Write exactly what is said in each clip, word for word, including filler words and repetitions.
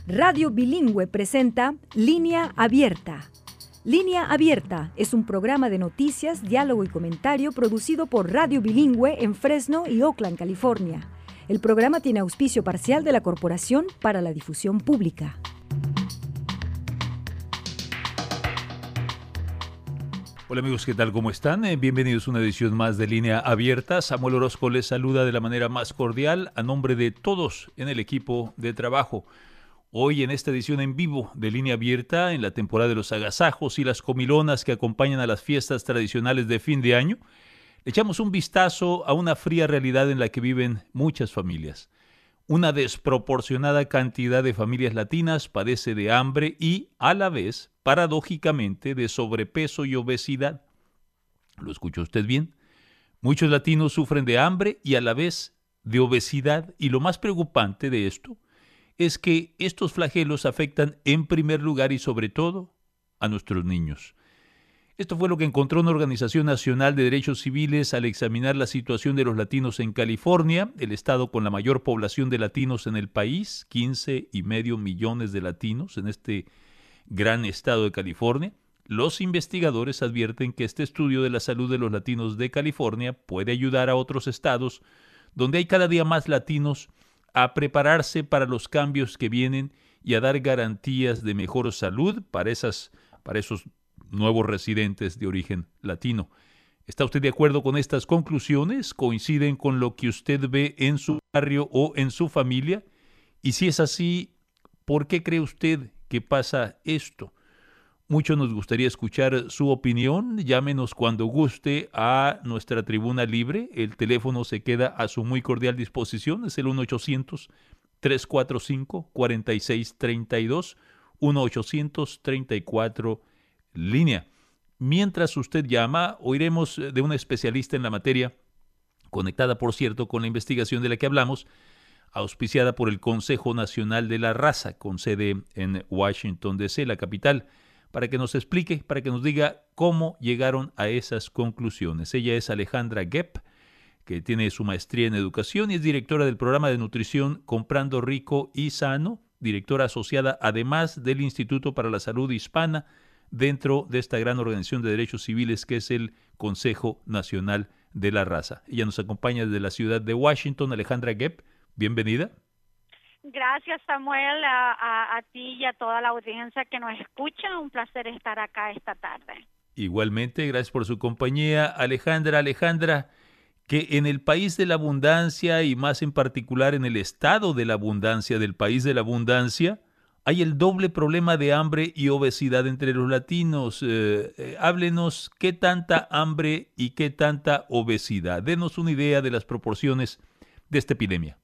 Radio Bilingüe presenta Línea Abierta. Línea Abierta es un programa de noticias, diálogo y comentario producido por Radio Bilingüe en Fresno y Oakland, California. El programa tiene auspicio parcial de la Corporación para la Difusión Pública. Hola amigos, ¿qué tal? ¿Cómo están? Eh, bienvenidos a una edición más de Línea Abierta. Samuel Orozco les saluda de la manera más cordial a nombre de todos en el equipo de trabajo. Hoy en esta edición en vivo de Línea Abierta, en la temporada de los agasajos y las comilonas que acompañan a las fiestas tradicionales de fin de año, le echamos un vistazo a una fría realidad en la que viven muchas familias. Una desproporcionada cantidad de familias latinas padece de hambre y, a la vez, paradójicamente, de sobrepeso y obesidad. ¿Lo escuchó usted bien? Muchos latinos sufren de hambre y a la vez de obesidad, y lo más preocupante de esto es que estos flagelos afectan en primer lugar y sobre todo a nuestros niños. Esto fue lo que encontró una Organización Nacional de Derechos Civiles al examinar la situación de los latinos en California, el estado con la mayor población de latinos en el país, quince y medio millones de latinos en este gran estado de California. Los investigadores advierten que este estudio de la salud de los latinos de California puede ayudar a otros estados donde hay cada día más latinos a prepararse para los cambios que vienen y a dar garantías de mejor salud para, esas, para esos nuevos residentes de origen latino. ¿Está usted de acuerdo con estas conclusiones? ¿Coinciden con lo que usted ve en su barrio o en su familia? Y si es así, ¿por qué cree usted que pasa esto? Mucho nos gustaría escuchar su opinión. Llámenos cuando guste a nuestra tribuna libre. El teléfono se queda a su muy cordial disposición. Es el uno ochocientos, tres cuatro cinco, cuatro seis tres dos, uno ochocientos, treinta y cuatro línea. Mientras usted llama, oiremos de una especialista en la materia, conectada, por cierto, con la investigación de la que hablamos, auspiciada por el Consejo Nacional de la Raza, con sede en Washington, D C, la capital, para que nos explique, para que nos diga cómo llegaron a esas conclusiones. Ella es Alejandra Gepp, que tiene su maestría en educación y es directora del programa de nutrición Comprando Rico y Sano, directora asociada además del Instituto para la Salud Hispana, dentro de esta gran organización de derechos civiles que es el Consejo Nacional de la Raza. Ella nos acompaña desde la ciudad de Washington. Alejandra Gepp, bienvenida. Gracias, Samuel, a, a, a ti y a toda la audiencia que nos escucha. Un placer estar acá esta tarde. Igualmente, gracias por su compañía. Alejandra, Alejandra, que en el país de la abundancia y más en particular en el estado de la abundancia, del país de la abundancia, hay el doble problema de hambre y obesidad entre los latinos. Eh, eh, háblenos qué tanta hambre y qué tanta obesidad. Denos una idea de las proporciones de esta epidemia.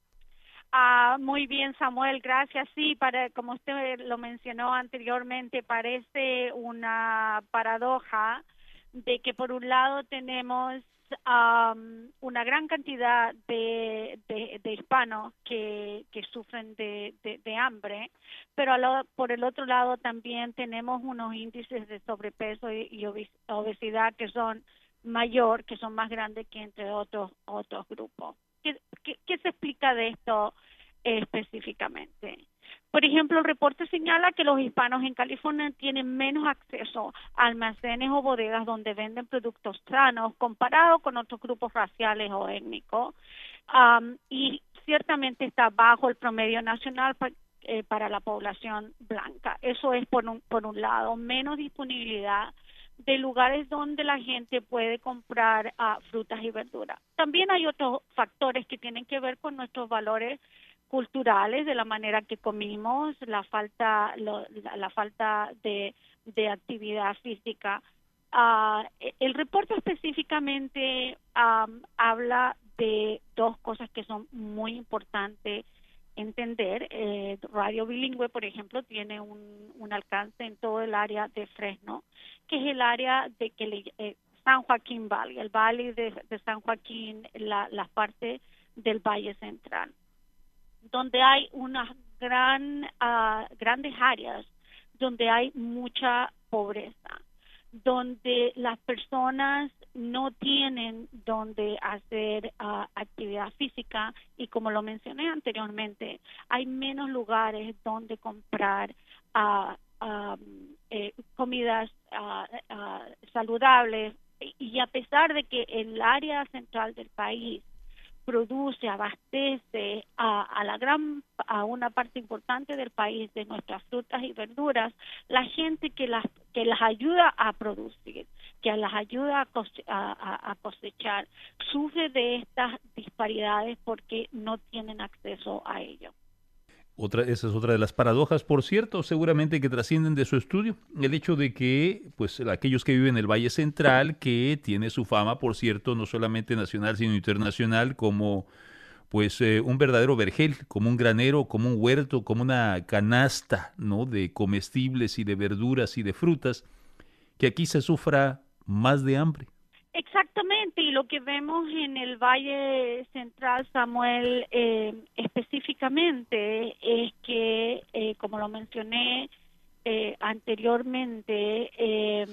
Ah, muy bien, Samuel, gracias. Sí, para, como usted lo mencionó anteriormente, parece una paradoja de que por un lado tenemos Um, una gran cantidad de, de, de hispanos que, que sufren de, de, de hambre, pero lo, por el otro lado también tenemos unos índices de sobrepeso y, y obesidad que son mayor, que son más grandes que entre otros otros grupos. ¿Qué, qué, qué se explica de esto eh, específicamente? Por ejemplo, el reporte señala que los hispanos en California tienen menos acceso a almacenes o bodegas donde venden productos sanos comparado con otros grupos raciales o étnicos, um, y ciertamente está bajo el promedio nacional pa, eh, para la población blanca. Eso es por un, por un lado, menos disponibilidad de lugares donde la gente puede comprar uh, frutas y verduras. También hay otros factores que tienen que ver con nuestros valores culturales, de la manera que comimos, la falta lo, la, la falta de, de actividad física. Uh, el reporte específicamente um, habla de dos cosas que son muy importantes entender. Eh, Radio Bilingüe, por ejemplo, tiene un, un alcance en todo el área de Fresno, que es el área de que le, eh, San Joaquín Valley, el valle de, de San Joaquín, la, la parte del Valle Central, donde hay unas gran, uh, grandes áreas donde hay mucha pobreza, donde las personas no tienen donde hacer uh, actividad física y como lo mencioné anteriormente, hay menos lugares donde comprar uh, um, eh, comidas uh, uh, saludables y a pesar de que el área central del país produce, abastece a, a la gran a una parte importante del país de nuestras frutas y verduras, la gente que las que las ayuda a producir, que las ayuda a, cose, a, a cosechar, sufre de estas disparidades porque no tienen acceso a ello. Otra, esa es otra de las paradojas, por cierto, seguramente que trascienden de su estudio, el hecho de que, pues, aquellos que viven en el Valle Central, que tiene su fama, por cierto, no solamente nacional, sino internacional, como, pues, eh, un verdadero vergel, como un granero, como un huerto, como una canasta, ¿no?, de comestibles y de verduras y de frutas, que aquí se sufra más de hambre. Exactamente, y lo que vemos en el Valle Central, Samuel, eh, específicamente es que, eh, como lo mencioné eh, anteriormente, eh,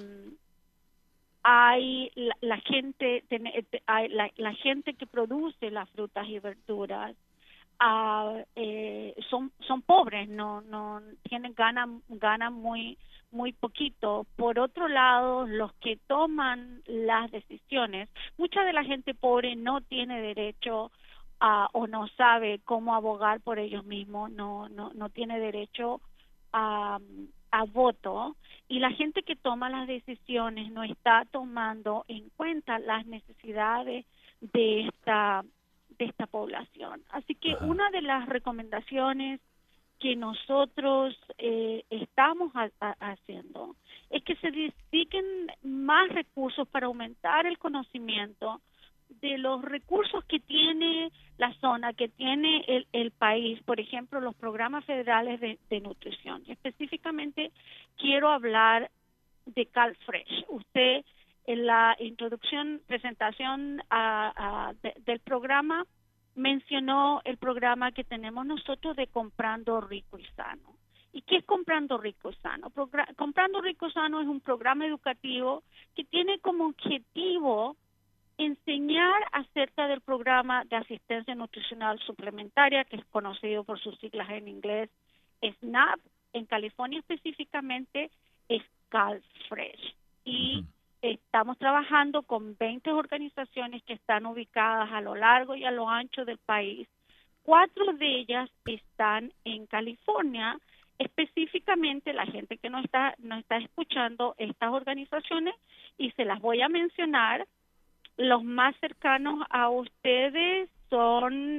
hay la, la gente, ten, hay la, la gente que produce las frutas y verduras. Uh, eh, son son pobres, no no tienen ganan ganan muy muy poquito. Por otro lado, los que toman las decisiones, mucha de la gente pobre no tiene derecho a, o no sabe cómo abogar por ellos mismos, no no no tiene derecho a, a voto, y la gente que toma las decisiones no está tomando en cuenta las necesidades de esta de esta población. Así que Ajá. una de las recomendaciones que nosotros eh, estamos a, a, haciendo es que se dediquen más recursos para aumentar el conocimiento de los recursos que tiene la zona, que tiene el, el país, por ejemplo, los programas federales de, de nutrición. Y específicamente quiero hablar de CalFresh. Usted en la introducción, presentación a, a, de, del programa, mencionó el programa que tenemos nosotros de Comprando Rico y Sano. ¿Y qué es Comprando Rico y Sano? Progra- Comprando Rico y Sano es un programa educativo que tiene como objetivo enseñar acerca del programa de asistencia nutricional suplementaria, que es conocido por sus siglas en inglés SNAP, en California específicamente es CalFresh. Y uh-huh. Estamos trabajando con veinte organizaciones que están ubicadas a lo largo y a lo ancho del país. Cuatro de ellas están en California. Específicamente, la gente que no está, no está escuchando estas organizaciones, y se las voy a mencionar. Los más cercanos a ustedes son,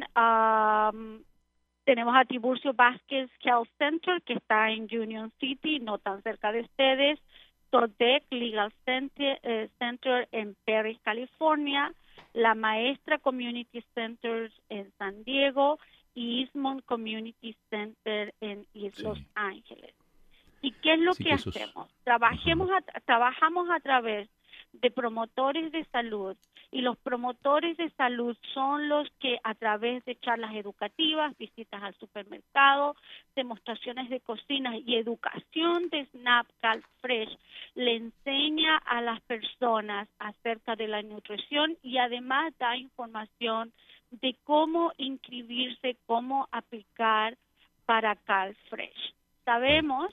um, tenemos a Tiburcio Vázquez Health Center, que está en Union City, no tan cerca de ustedes. Todec Legal Center, eh, Center en Perry, California, La Maestra Community Center en San Diego y Eastmont Community Center en East sí. Los Ángeles. ¿Y qué es lo sí, que, que hacemos? Es... Trabajemos a, trabajamos a través de promotores de salud, y los promotores de salud son los que a través de charlas educativas, visitas al supermercado, demostraciones de cocina y educación de SNAP CalFresh le enseña a las personas acerca de la nutrición y además da información de cómo inscribirse, cómo aplicar para CalFresh. Sabemos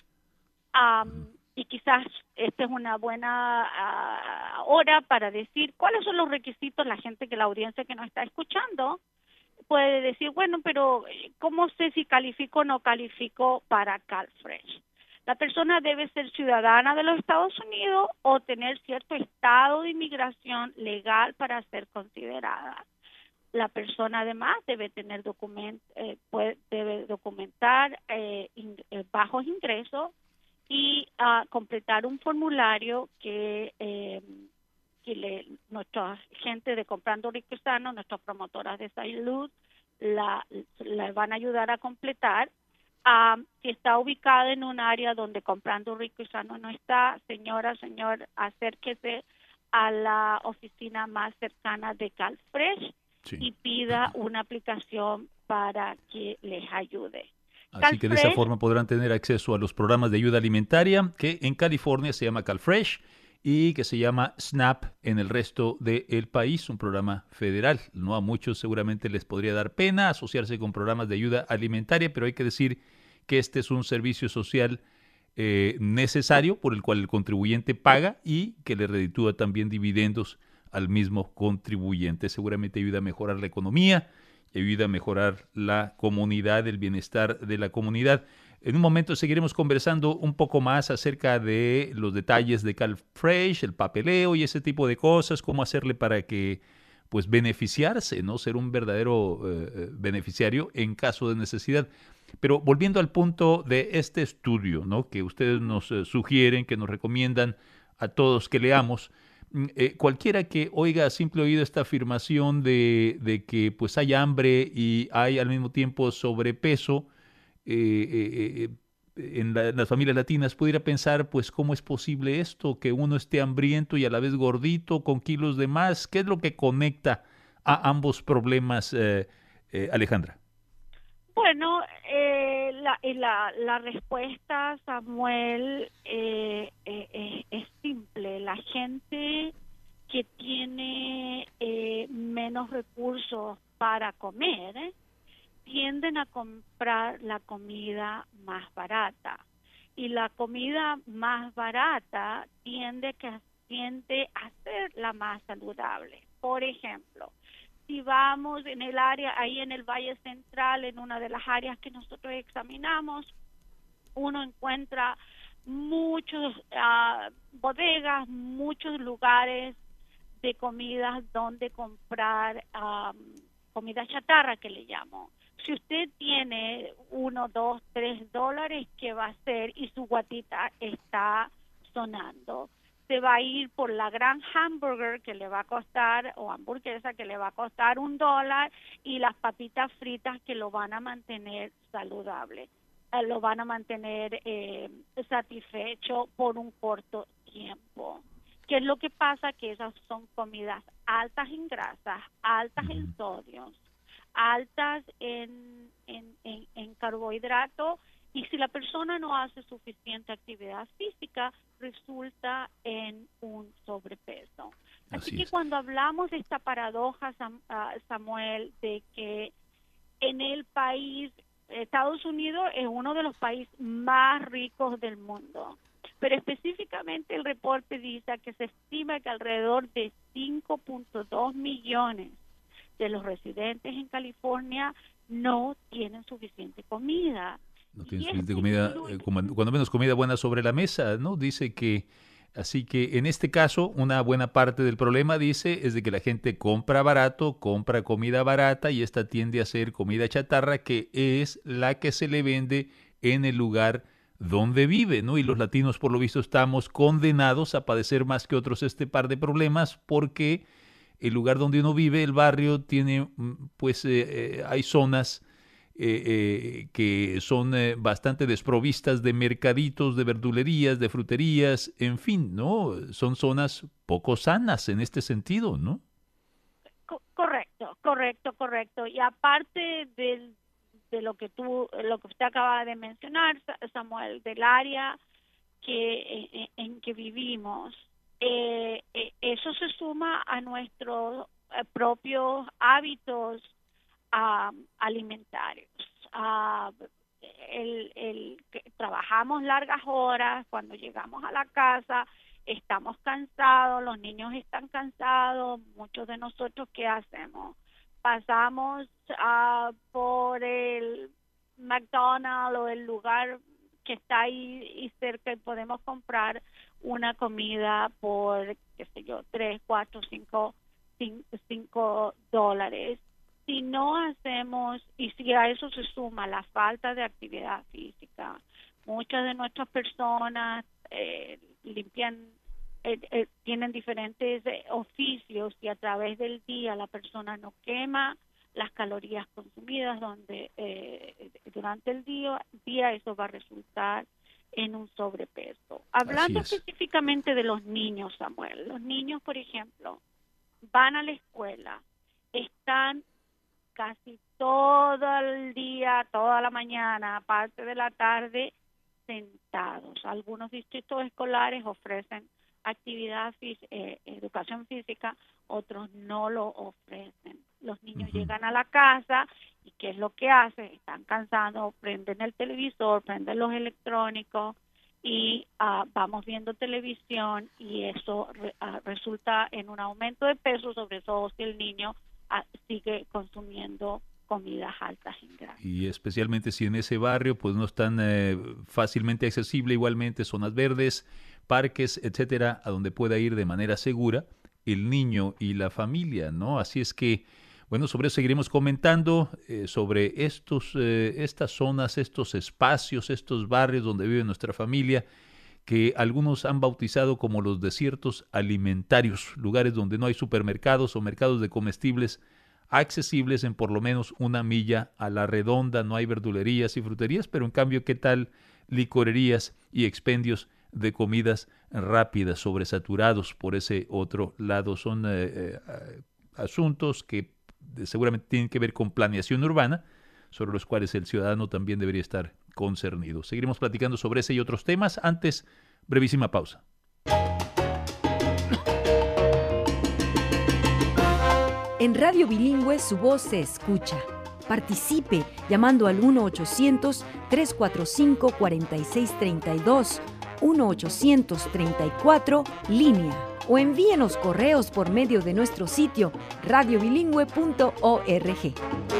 um, y quizás esta es una buena uh, hora para decir cuáles son los requisitos. La gente que la audiencia que nos está escuchando puede decir, bueno, pero ¿cómo sé si califico o no califico para CalFresh? La persona debe ser ciudadana de los Estados Unidos o tener cierto estado de inmigración legal para ser considerada. La persona además debe tener document, eh, puede, debe documentar eh, in, eh, bajos ingresos y uh, completar un formulario que, eh, que le, nuestra gente de Comprando Rico y Sano, nuestras promotoras de salud, la, la van a ayudar a completar. Uh, si está ubicada en un área donde Comprando Rico y Sano no está, señora, señor, acérquese a la oficina más cercana de CalFresh sí. y pida una aplicación para que les ayude. Así CalFresh, que de esa forma podrán tener acceso a los programas de ayuda alimentaria que en California se llama CalFresh y que se llama SNAP en el resto del país, un programa federal. No a muchos seguramente les podría dar pena asociarse con programas de ayuda alimentaria, pero hay que decir que este es un servicio social eh, necesario por el cual el contribuyente paga y que le reditúa también dividendos al mismo contribuyente. Seguramente ayuda a mejorar la economía y ayuda a mejorar la comunidad, el bienestar de la comunidad. En un momento seguiremos conversando un poco más acerca de los detalles de CalFresh, el papeleo y ese tipo de cosas, cómo hacerle para que pues beneficiarse, ¿no? Ser un verdadero eh, beneficiario en caso de necesidad. Pero volviendo al punto de este estudio, ¿no? Que ustedes nos eh, sugieren, que nos recomiendan a todos que leamos, eh, cualquiera que oiga a simple oído esta afirmación de, de que pues hay hambre y hay al mismo tiempo sobrepeso, eh, eh, eh, en, la, en las familias latinas pudiera pensar, pues, ¿cómo es posible esto? Que uno esté hambriento y a la vez gordito, con kilos de más. ¿Qué es lo que conecta a ambos problemas, eh, eh, Alejandra? Bueno, eh, la, la, la respuesta, Samuel, eh, eh, eh, es simple. La gente que tiene eh, menos recursos para comer, ¿eh? tienden a comprar la comida más barata, y la comida más barata tiende, que, tiende a ser la más saludable. Por ejemplo, si vamos en el área, ahí en el Valle Central, en una de las áreas que nosotros examinamos, uno encuentra muchos uh, bodegas, muchos lugares de comidas donde comprar um, comida chatarra, que le llamo. Si usted tiene uno, dos, tres dólares, ¿qué va a hacer? Y su guatita está sonando. Se va a ir por la gran hamburger que le va a costar, o hamburguesa que le va a costar un dólar, y las papitas fritas que lo van a mantener saludable, eh, lo van a mantener eh, satisfecho por un corto tiempo. ¿Qué es lo que pasa? Que esas son comidas altas en grasas, altas en sodios, altas en, en, en, en carbohidratos, y si la persona no hace suficiente actividad física, resulta en un sobrepeso. Así, Así que es. Cuando hablamos de esta paradoja, Sam, uh, Samuel, de que en el país, Estados Unidos es uno de los países más ricos del mundo, pero específicamente el reporte dice que se estima que alrededor de cinco punto dos millones de los residentes en California no tienen suficiente comida. No tienen suficiente comida, eh, cuando menos comida buena sobre la mesa, ¿no? Dice que, así que en este caso, una buena parte del problema, dice, es de que la gente compra barato, compra comida barata, y esta tiende a ser comida chatarra, que es la que se le vende en el lugar donde vive, ¿no? Y los latinos, por lo visto, estamos condenados a padecer más que otros este par de problemas, porque el lugar donde uno vive, el barrio, tiene, pues, eh, eh, hay zonas eh, eh, que son eh, bastante desprovistas de mercaditos, de verdulerías, de fruterías, en fin, ¿no? Son zonas poco sanas en este sentido, ¿no? Correcto, correcto, correcto. Y aparte del, de lo que tú, lo que usted acaba de mencionar, Samuel, del área que en, en que vivimos, Eh, eh, eso se suma a nuestros eh, propios hábitos uh, alimentarios. Uh, el, el, que trabajamos largas horas, cuando llegamos a la casa estamos cansados, los niños están cansados, muchos de nosotros, ¿qué hacemos? Pasamos uh, por el McDonald's o el lugar que está ahí cerca y podemos comprar una comida por, qué sé yo, tres, cuatro, cinco, cinco dólares. Si no hacemos, y si a eso se suma la falta de actividad física, muchas de nuestras personas eh, limpian, eh, eh, tienen diferentes eh, oficios, y a través del día la persona no quema las calorías consumidas, donde eh, durante el día, día eso va a resultar en un sobrepeso. Hablando específicamente de los niños, Samuel, los niños, por ejemplo, van a la escuela, están casi todo el día, toda la mañana, parte de la tarde, sentados. Algunos distritos escolares ofrecen actividad física, eh, educación física, otros no lo ofrecen. Los niños uh-huh. llegan a la casa y ¿qué es lo que hacen? Están cansados, prenden el televisor, prenden los electrónicos y uh, vamos viendo televisión y eso re, uh, resulta en un aumento de peso, sobre todo si el niño uh, sigue consumiendo comidas altas en grasa. Y especialmente si en ese barrio pues no están eh, fácilmente accesible, igualmente zonas verdes, parques, etcétera, a donde pueda ir de manera segura el niño y la familia, ¿no? Así es que, bueno, sobre eso seguiremos comentando, eh, sobre estos, eh, estas zonas, estos espacios, estos barrios donde vive nuestra familia, que algunos han bautizado como los desiertos alimentarios, lugares donde no hay supermercados o mercados de comestibles accesibles en por lo menos una milla a la redonda, no hay verdulerías y fruterías, pero en cambio, ¿qué tal licorerías y expendios de comidas rápidas, sobresaturados por ese otro lado? Son eh, eh, asuntos que seguramente tienen que ver con planeación urbana, sobre los cuales el ciudadano también debería estar concernido. Seguiremos platicando sobre ese y otros temas. Antes, brevísima pausa. En Radio Bilingüe su voz se escucha. Participe llamando al uno ochocientos, tres cuatro cinco, cuatro seis tres dos, uno ochocientos treinta y cuatro, línea, o envíenos correos por medio de nuestro sitio radio bilingüe punto org.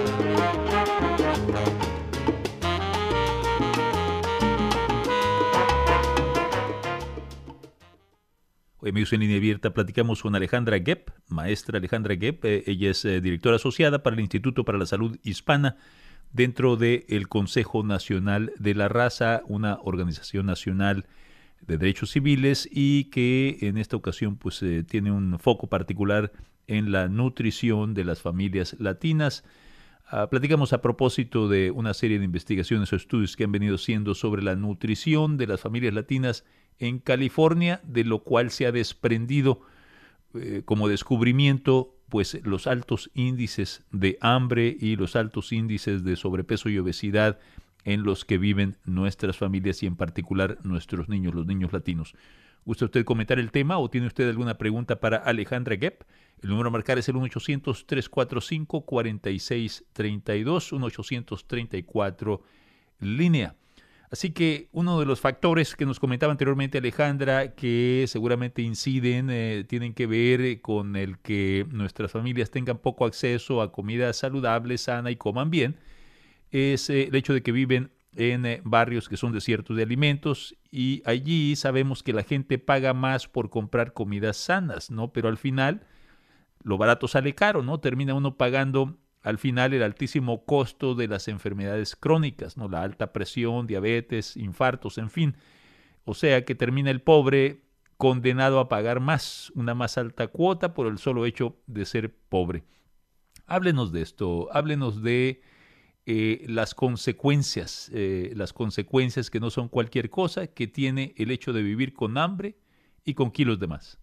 Hoy amigos en Línea Abierta platicamos con Alejandra Gepp, maestra Alejandra Gepp. Eh, ella es eh, directora asociada para el Instituto para la Salud Hispana dentro del Consejo Nacional de la Raza, una organización nacional de derechos civiles y que en esta ocasión pues eh, tiene un foco particular en la nutrición de las familias latinas. Uh, platicamos a propósito de una serie de investigaciones o estudios que han venido siendo sobre la nutrición de las familias latinas en California, de lo cual se ha desprendido eh, como descubrimiento pues los altos índices de hambre y los altos índices de sobrepeso y obesidad en los que viven nuestras familias y en particular nuestros niños, los niños latinos. ¿Gusta usted comentar el tema o tiene usted alguna pregunta para Alejandra Gepp? El número a marcar es el uno ochocientos, tres cuatro cinco, cuatro seis tres dos, uno ochocientos treinta y cuatro, línea. Así que uno de los factores que nos comentaba anteriormente Alejandra, que seguramente inciden, eh, tienen que ver con el que nuestras familias tengan poco acceso a comida saludable, sana y coman bien, es eh, el hecho de que viven en eh, barrios que son desiertos de alimentos y allí sabemos que la gente paga más por comprar comidas sanas, ¿no? Pero al final lo barato sale caro, ¿no? Termina uno pagando al final el altísimo costo de las enfermedades crónicas, ¿no? La alta presión, diabetes, infartos, en fin. O sea que termina el pobre condenado a pagar más, una más alta cuota por el solo hecho de ser pobre. Háblenos de esto, háblenos de eh, las consecuencias, eh, las consecuencias que no son cualquier cosa, que tiene el hecho de vivir con hambre y con kilos de más.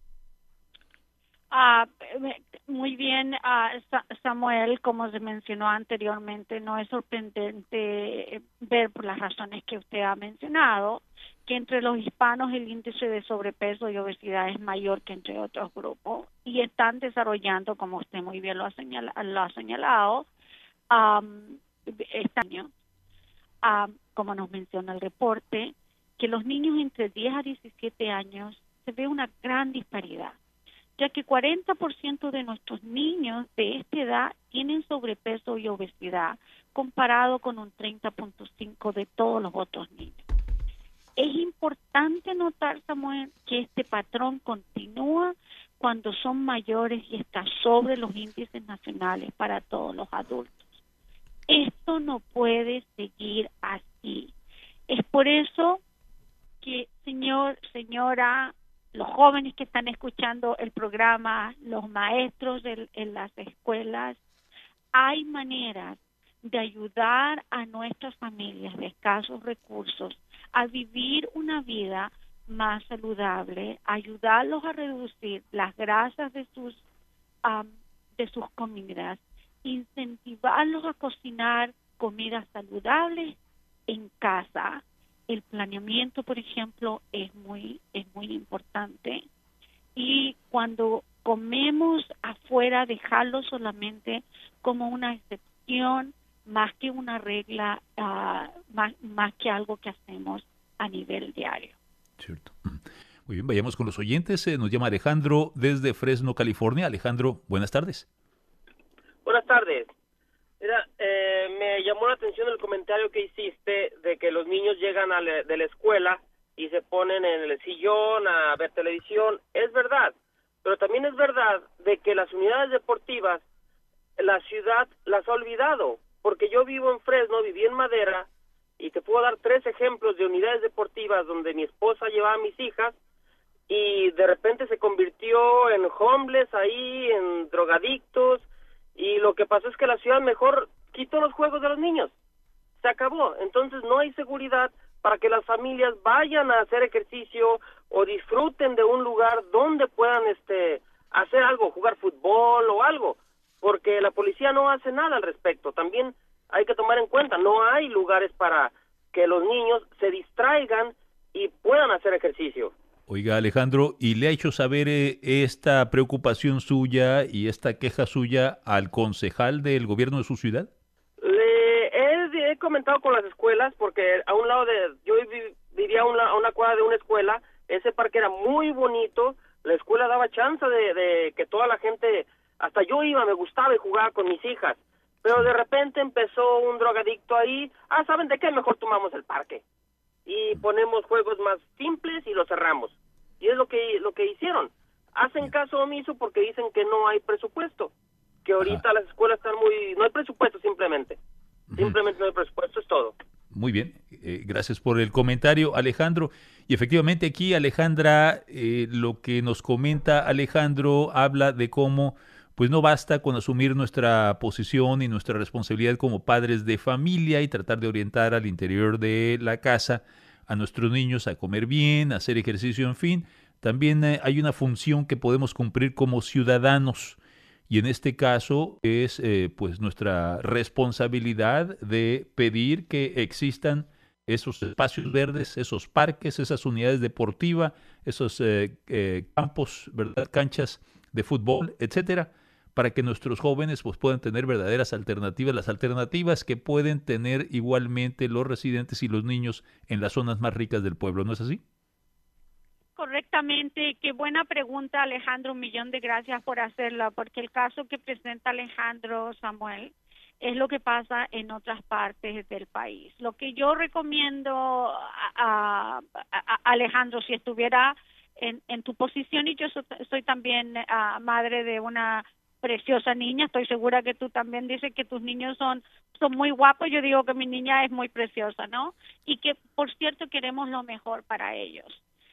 Uh, muy bien, uh, Samuel, como se mencionó anteriormente, no es sorprendente ver por las razones que usted ha mencionado que entre los hispanos el índice de sobrepeso y obesidad es mayor que entre otros grupos y están desarrollando, como usted muy bien lo ha, señala, lo ha señalado, um, este año, um, como nos menciona el reporte, que los niños entre diez a diecisiete años se ve una gran disparidad, ya que cuarenta por ciento de nuestros niños de esta edad tienen sobrepeso y obesidad, comparado con un treinta punto cinco por ciento de todos los otros niños. Es importante notar, Samuel, que este patrón continúa cuando son mayores y está sobre los índices nacionales para todos los adultos. Esto no puede seguir así. Es por eso que, señor, señora, los jóvenes que están escuchando el programa, los maestros de, en las escuelas, hay maneras de ayudar a nuestras familias de escasos recursos a vivir una vida más saludable, ayudarlos a reducir las grasas de sus um, de sus comidas, incentivarlos a cocinar comidas saludables en casa. El planeamiento, por ejemplo, es muy es muy importante. cuando comemos afuera, dejarlo solamente como una excepción más que una regla, uh, más, más que algo que hacemos a nivel diario. Cierto. Muy bien, vayamos con los oyentes. Eh, nos llama Alejandro desde Fresno, California. Alejandro, buenas tardes. Buenas tardes. Mira, eh, me llamó la atención el comentario que hiciste de que los niños llegan a la, de la escuela y se ponen en el sillón a ver televisión. Es verdad, pero también es verdad de que las unidades deportivas, la ciudad las ha olvidado, porque yo vivo en Fresno, viví en Madera, y te puedo dar tres ejemplos de unidades deportivas donde mi esposa llevaba a mis hijas, y de repente se convirtió en homeless ahí, en drogadictos, y lo que pasó es que la ciudad mejor quitó los juegos de los niños. Se acabó. Entonces no hay seguridad para que las familias vayan a hacer ejercicio o disfruten de un lugar donde puedan este hacer algo, jugar fútbol o algo, porque la policía no hace nada al respecto. También hay que tomar en cuenta, no hay lugares para que los niños se distraigan y puedan hacer ejercicio. Oiga, Alejandro, ¿y le ha hecho saber eh, esta preocupación suya y esta queja suya al concejal del gobierno de su ciudad? Le he, he comentado con las escuelas, porque a un lado de, yo vi, vivía a una, a una cuadra de una escuela, ese parque era muy bonito, la escuela daba chance de, de que toda la gente, hasta yo iba, me gustaba y jugaba con mis hijas, pero de repente empezó un drogadicto ahí, ah, ¿saben de qué? Mejor tomamos el parque y ponemos juegos más simples y los cerramos. Y es lo que lo que hicieron. Hacen caso omiso porque dicen que no hay presupuesto, que ahorita Ajá. las escuelas están muy... no hay presupuesto simplemente. Simplemente no hay presupuesto, es todo. Muy bien, eh, gracias por el comentario, Alejandro. Y efectivamente aquí, Alejandra, eh, lo que nos comenta Alejandro habla de cómo pues no basta con asumir nuestra posición y nuestra responsabilidad como padres de familia y tratar de orientar al interior de la casa a nuestros niños a comer bien, a hacer ejercicio, en fin. También eh, hay una función que podemos cumplir como ciudadanos y en este caso es eh, pues nuestra responsabilidad de pedir que existan esos espacios verdes, esos parques, esas unidades deportivas, esos eh, eh, campos, ¿verdad? Canchas de fútbol, etcétera, para que nuestros jóvenes pues, puedan tener verdaderas alternativas, las alternativas que pueden tener igualmente los residentes y los niños en las zonas más ricas del pueblo, ¿no es así? Correctamente, qué buena pregunta, Alejandro, un millón de gracias por hacerla, porque el caso que presenta Alejandro, Samuel, es lo que pasa en otras partes del país. Lo que yo recomiendo a, a, a Alejandro, si estuviera en, en tu posición, y yo soy, soy también uh, madre de una preciosa niña, estoy segura que tú también dices que tus niños son son muy guapos, yo digo que mi niña es muy preciosa, ¿no? Y que, por cierto, queremos lo mejor para ellos.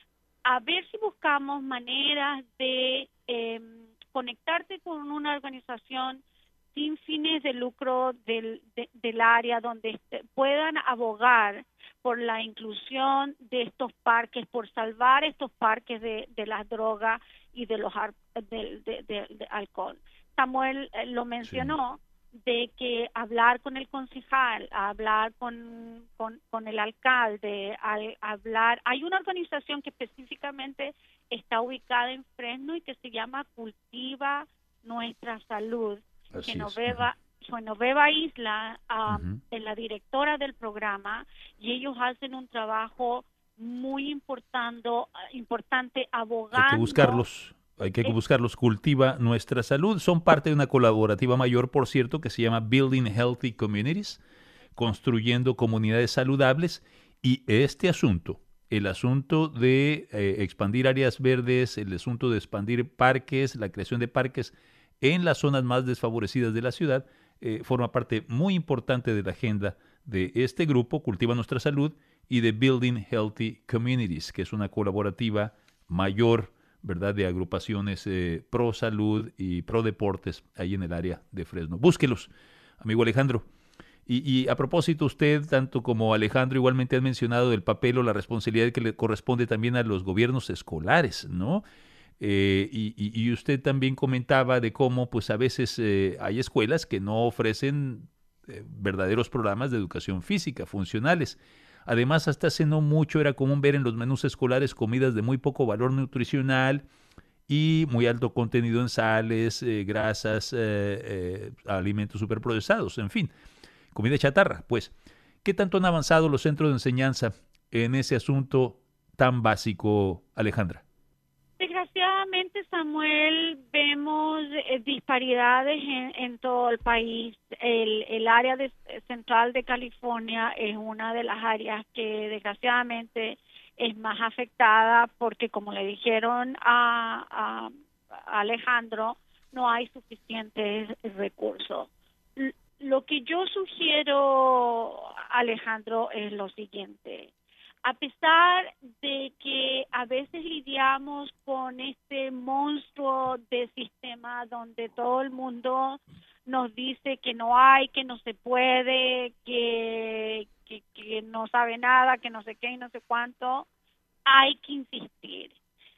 A ver si buscamos maneras de eh, conectarte con una organización sin fines de lucro del, de, del área donde puedan abogar por la inclusión de estos parques, por salvar estos parques de, de las drogas y de los de, de, de, de alcohol. Samuel eh, lo mencionó, sí. de que hablar con el concejal, hablar con, con, con el alcalde, al, hablar... Hay una organización que específicamente está ubicada en Fresno y que se llama Cultiva Nuestra Salud. Genoveva, Genoveva Isla um, uh-huh. es la directora del programa y ellos hacen un trabajo muy importando, importante abogando. Hay que buscarlos. Hay que buscarlos, Cultiva Nuestra Salud. Son parte de una colaborativa mayor, por cierto, que se llama Building Healthy Communities, construyendo comunidades saludables. Y este asunto, el asunto de eh, expandir áreas verdes, el asunto de expandir parques, la creación de parques en las zonas más desfavorecidas de la ciudad, eh, forma parte muy importante de la agenda de este grupo, Cultiva Nuestra Salud, y de Building Healthy Communities, que es una colaborativa mayor, ¿verdad?, de agrupaciones eh, pro salud y pro deportes ahí en el área de Fresno. Búsquelos, amigo Alejandro. Y, y a propósito, usted, tanto como Alejandro, igualmente han mencionado el papel o la responsabilidad que le corresponde también a los gobiernos escolares, ¿no? Eh, y, y, y usted también comentaba de cómo, pues, a veces eh, hay escuelas que no ofrecen eh, verdaderos programas de educación física, funcionales. Además, hasta hace no mucho era común ver en los menús escolares comidas de muy poco valor nutricional y muy alto contenido en sales, eh, grasas, eh, eh, alimentos superprocesados, en fin, comida chatarra. Pues, ¿qué tanto han avanzado los centros de enseñanza en ese asunto tan básico, Alejandra? Desgraciadamente, Samuel, vemos eh, disparidades en, en todo el país. El, el área de, central de California es una de las áreas que desgraciadamente es más afectada porque, como le dijeron a, a, a Alejandro, no hay suficientes recursos. L- lo que yo sugiero, Alejandro, es lo siguiente. A pesar de que a veces lidiamos con este monstruo de sistema donde todo el mundo nos dice que no hay, que no se puede, que, que, que no sabe nada, que no sé qué y no sé cuánto, hay que insistir.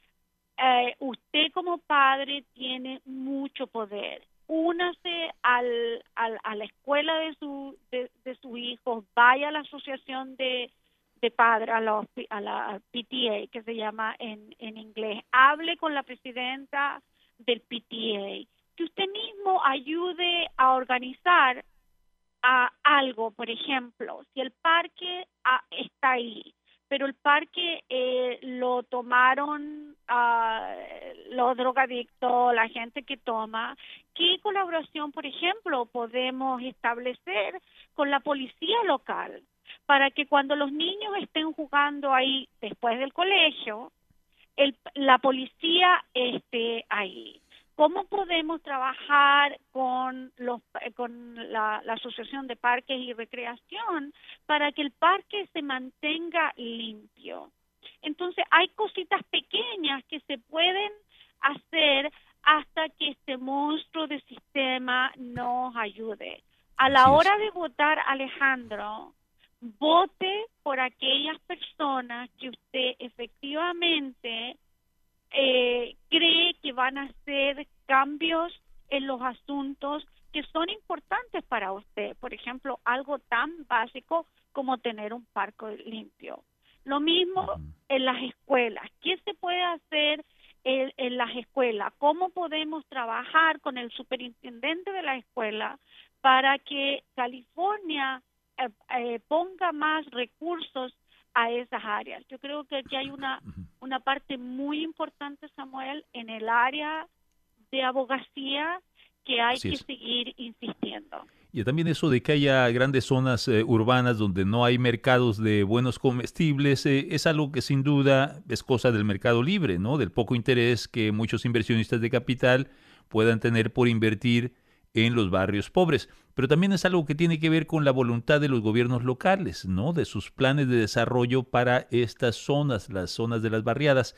Eh, usted como padre tiene mucho poder. Únase al, al, a la escuela de su de, de sus hijos, vaya a la asociación de de padre, a la, a la P T A, que se llama en, en inglés. Hable con la presidenta del P T A. Que usted mismo ayude a organizar a algo, por ejemplo, si el parque ah, está ahí, pero el parque eh, lo tomaron uh, los drogadictos, la gente que toma, ¿qué colaboración, por ejemplo, podemos establecer con la policía local? Para que cuando los niños estén jugando ahí después del colegio, el, la policía esté ahí. ¿Cómo podemos trabajar con los con la, la Asociación de Parques y Recreación para que el parque se mantenga limpio? Entonces, hay cositas pequeñas que se pueden hacer hasta que este monstruo de sistema nos ayude. A la Así es. hora de votar, Alejandro, vote por aquellas personas que usted efectivamente eh, cree que van a hacer cambios en los asuntos que son importantes para usted. Por ejemplo, algo tan básico como tener un parque limpio. Lo mismo uh-huh. en las escuelas. ¿Qué se puede hacer en, en las escuelas? ¿Cómo podemos trabajar con el superintendente de la escuela para que California Eh, eh, ponga más recursos a esas áreas? Yo creo que aquí hay una, una parte muy importante, Samuel, en el área de abogacía que hay Así que es. seguir insistiendo. Y también eso de que haya grandes zonas eh, urbanas donde no hay mercados de buenos comestibles, eh, es algo que sin duda es cosa del mercado libre, ¿no? Del poco interés que muchos inversionistas de capital puedan tener por invertir en los barrios pobres. Pero también es algo que tiene que ver con la voluntad de los gobiernos locales, ¿no? De sus planes de desarrollo para estas zonas, las zonas de las barriadas.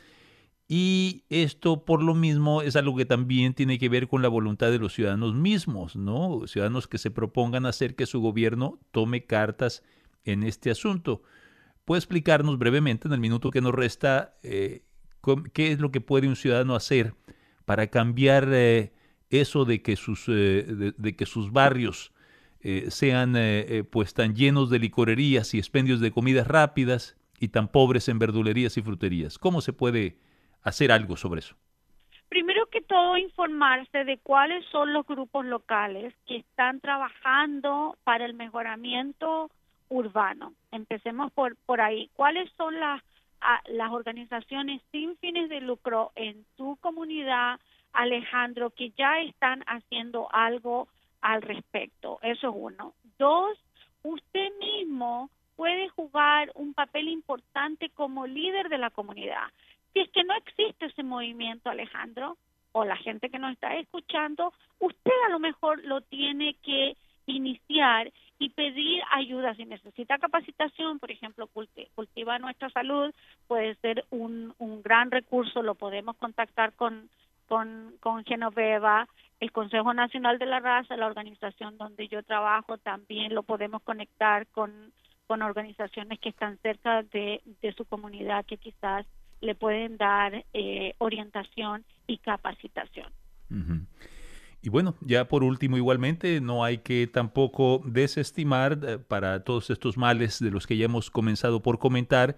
Y esto, por lo mismo, es algo que también tiene que ver con la voluntad de los ciudadanos mismos, ¿no? Ciudadanos que se propongan hacer que su gobierno tome cartas en este asunto. ¿Puede explicarnos brevemente, en el minuto que nos resta, eh, qué es lo que puede un ciudadano hacer para cambiar eh, eso de que sus, eh, de, de que sus barrios eh, sean eh, eh, pues tan llenos de licorerías y expendios de comidas rápidas y tan pobres en verdulerías y fruterías? ¿Cómo se puede hacer algo sobre eso? Primero que todo, informarse de cuáles son los grupos locales que están trabajando para el mejoramiento urbano. Empecemos por, por ahí. ¿Cuáles son las, a, las organizaciones sin fines de lucro en tu comunidad, Alejandro, que ya están haciendo algo al respecto? Eso es uno. Dos, usted mismo puede jugar un papel importante como líder de la comunidad. Si es que no existe ese movimiento, Alejandro, o la gente que nos está escuchando, usted a lo mejor lo tiene que iniciar y pedir ayuda. Si necesita capacitación, por ejemplo, culti- Cultiva Nuestra Salud, puede ser un, un gran recurso, lo podemos contactar con, con, con Genoveva. El Consejo Nacional de la Raza, la organización donde yo trabajo, también lo podemos conectar con, con organizaciones que están cerca de, de su comunidad, que quizás le pueden dar eh, orientación y capacitación. Uh-huh. Y bueno, ya por último, igualmente, no hay que tampoco desestimar eh, para todos estos males de los que ya hemos comenzado por comentar,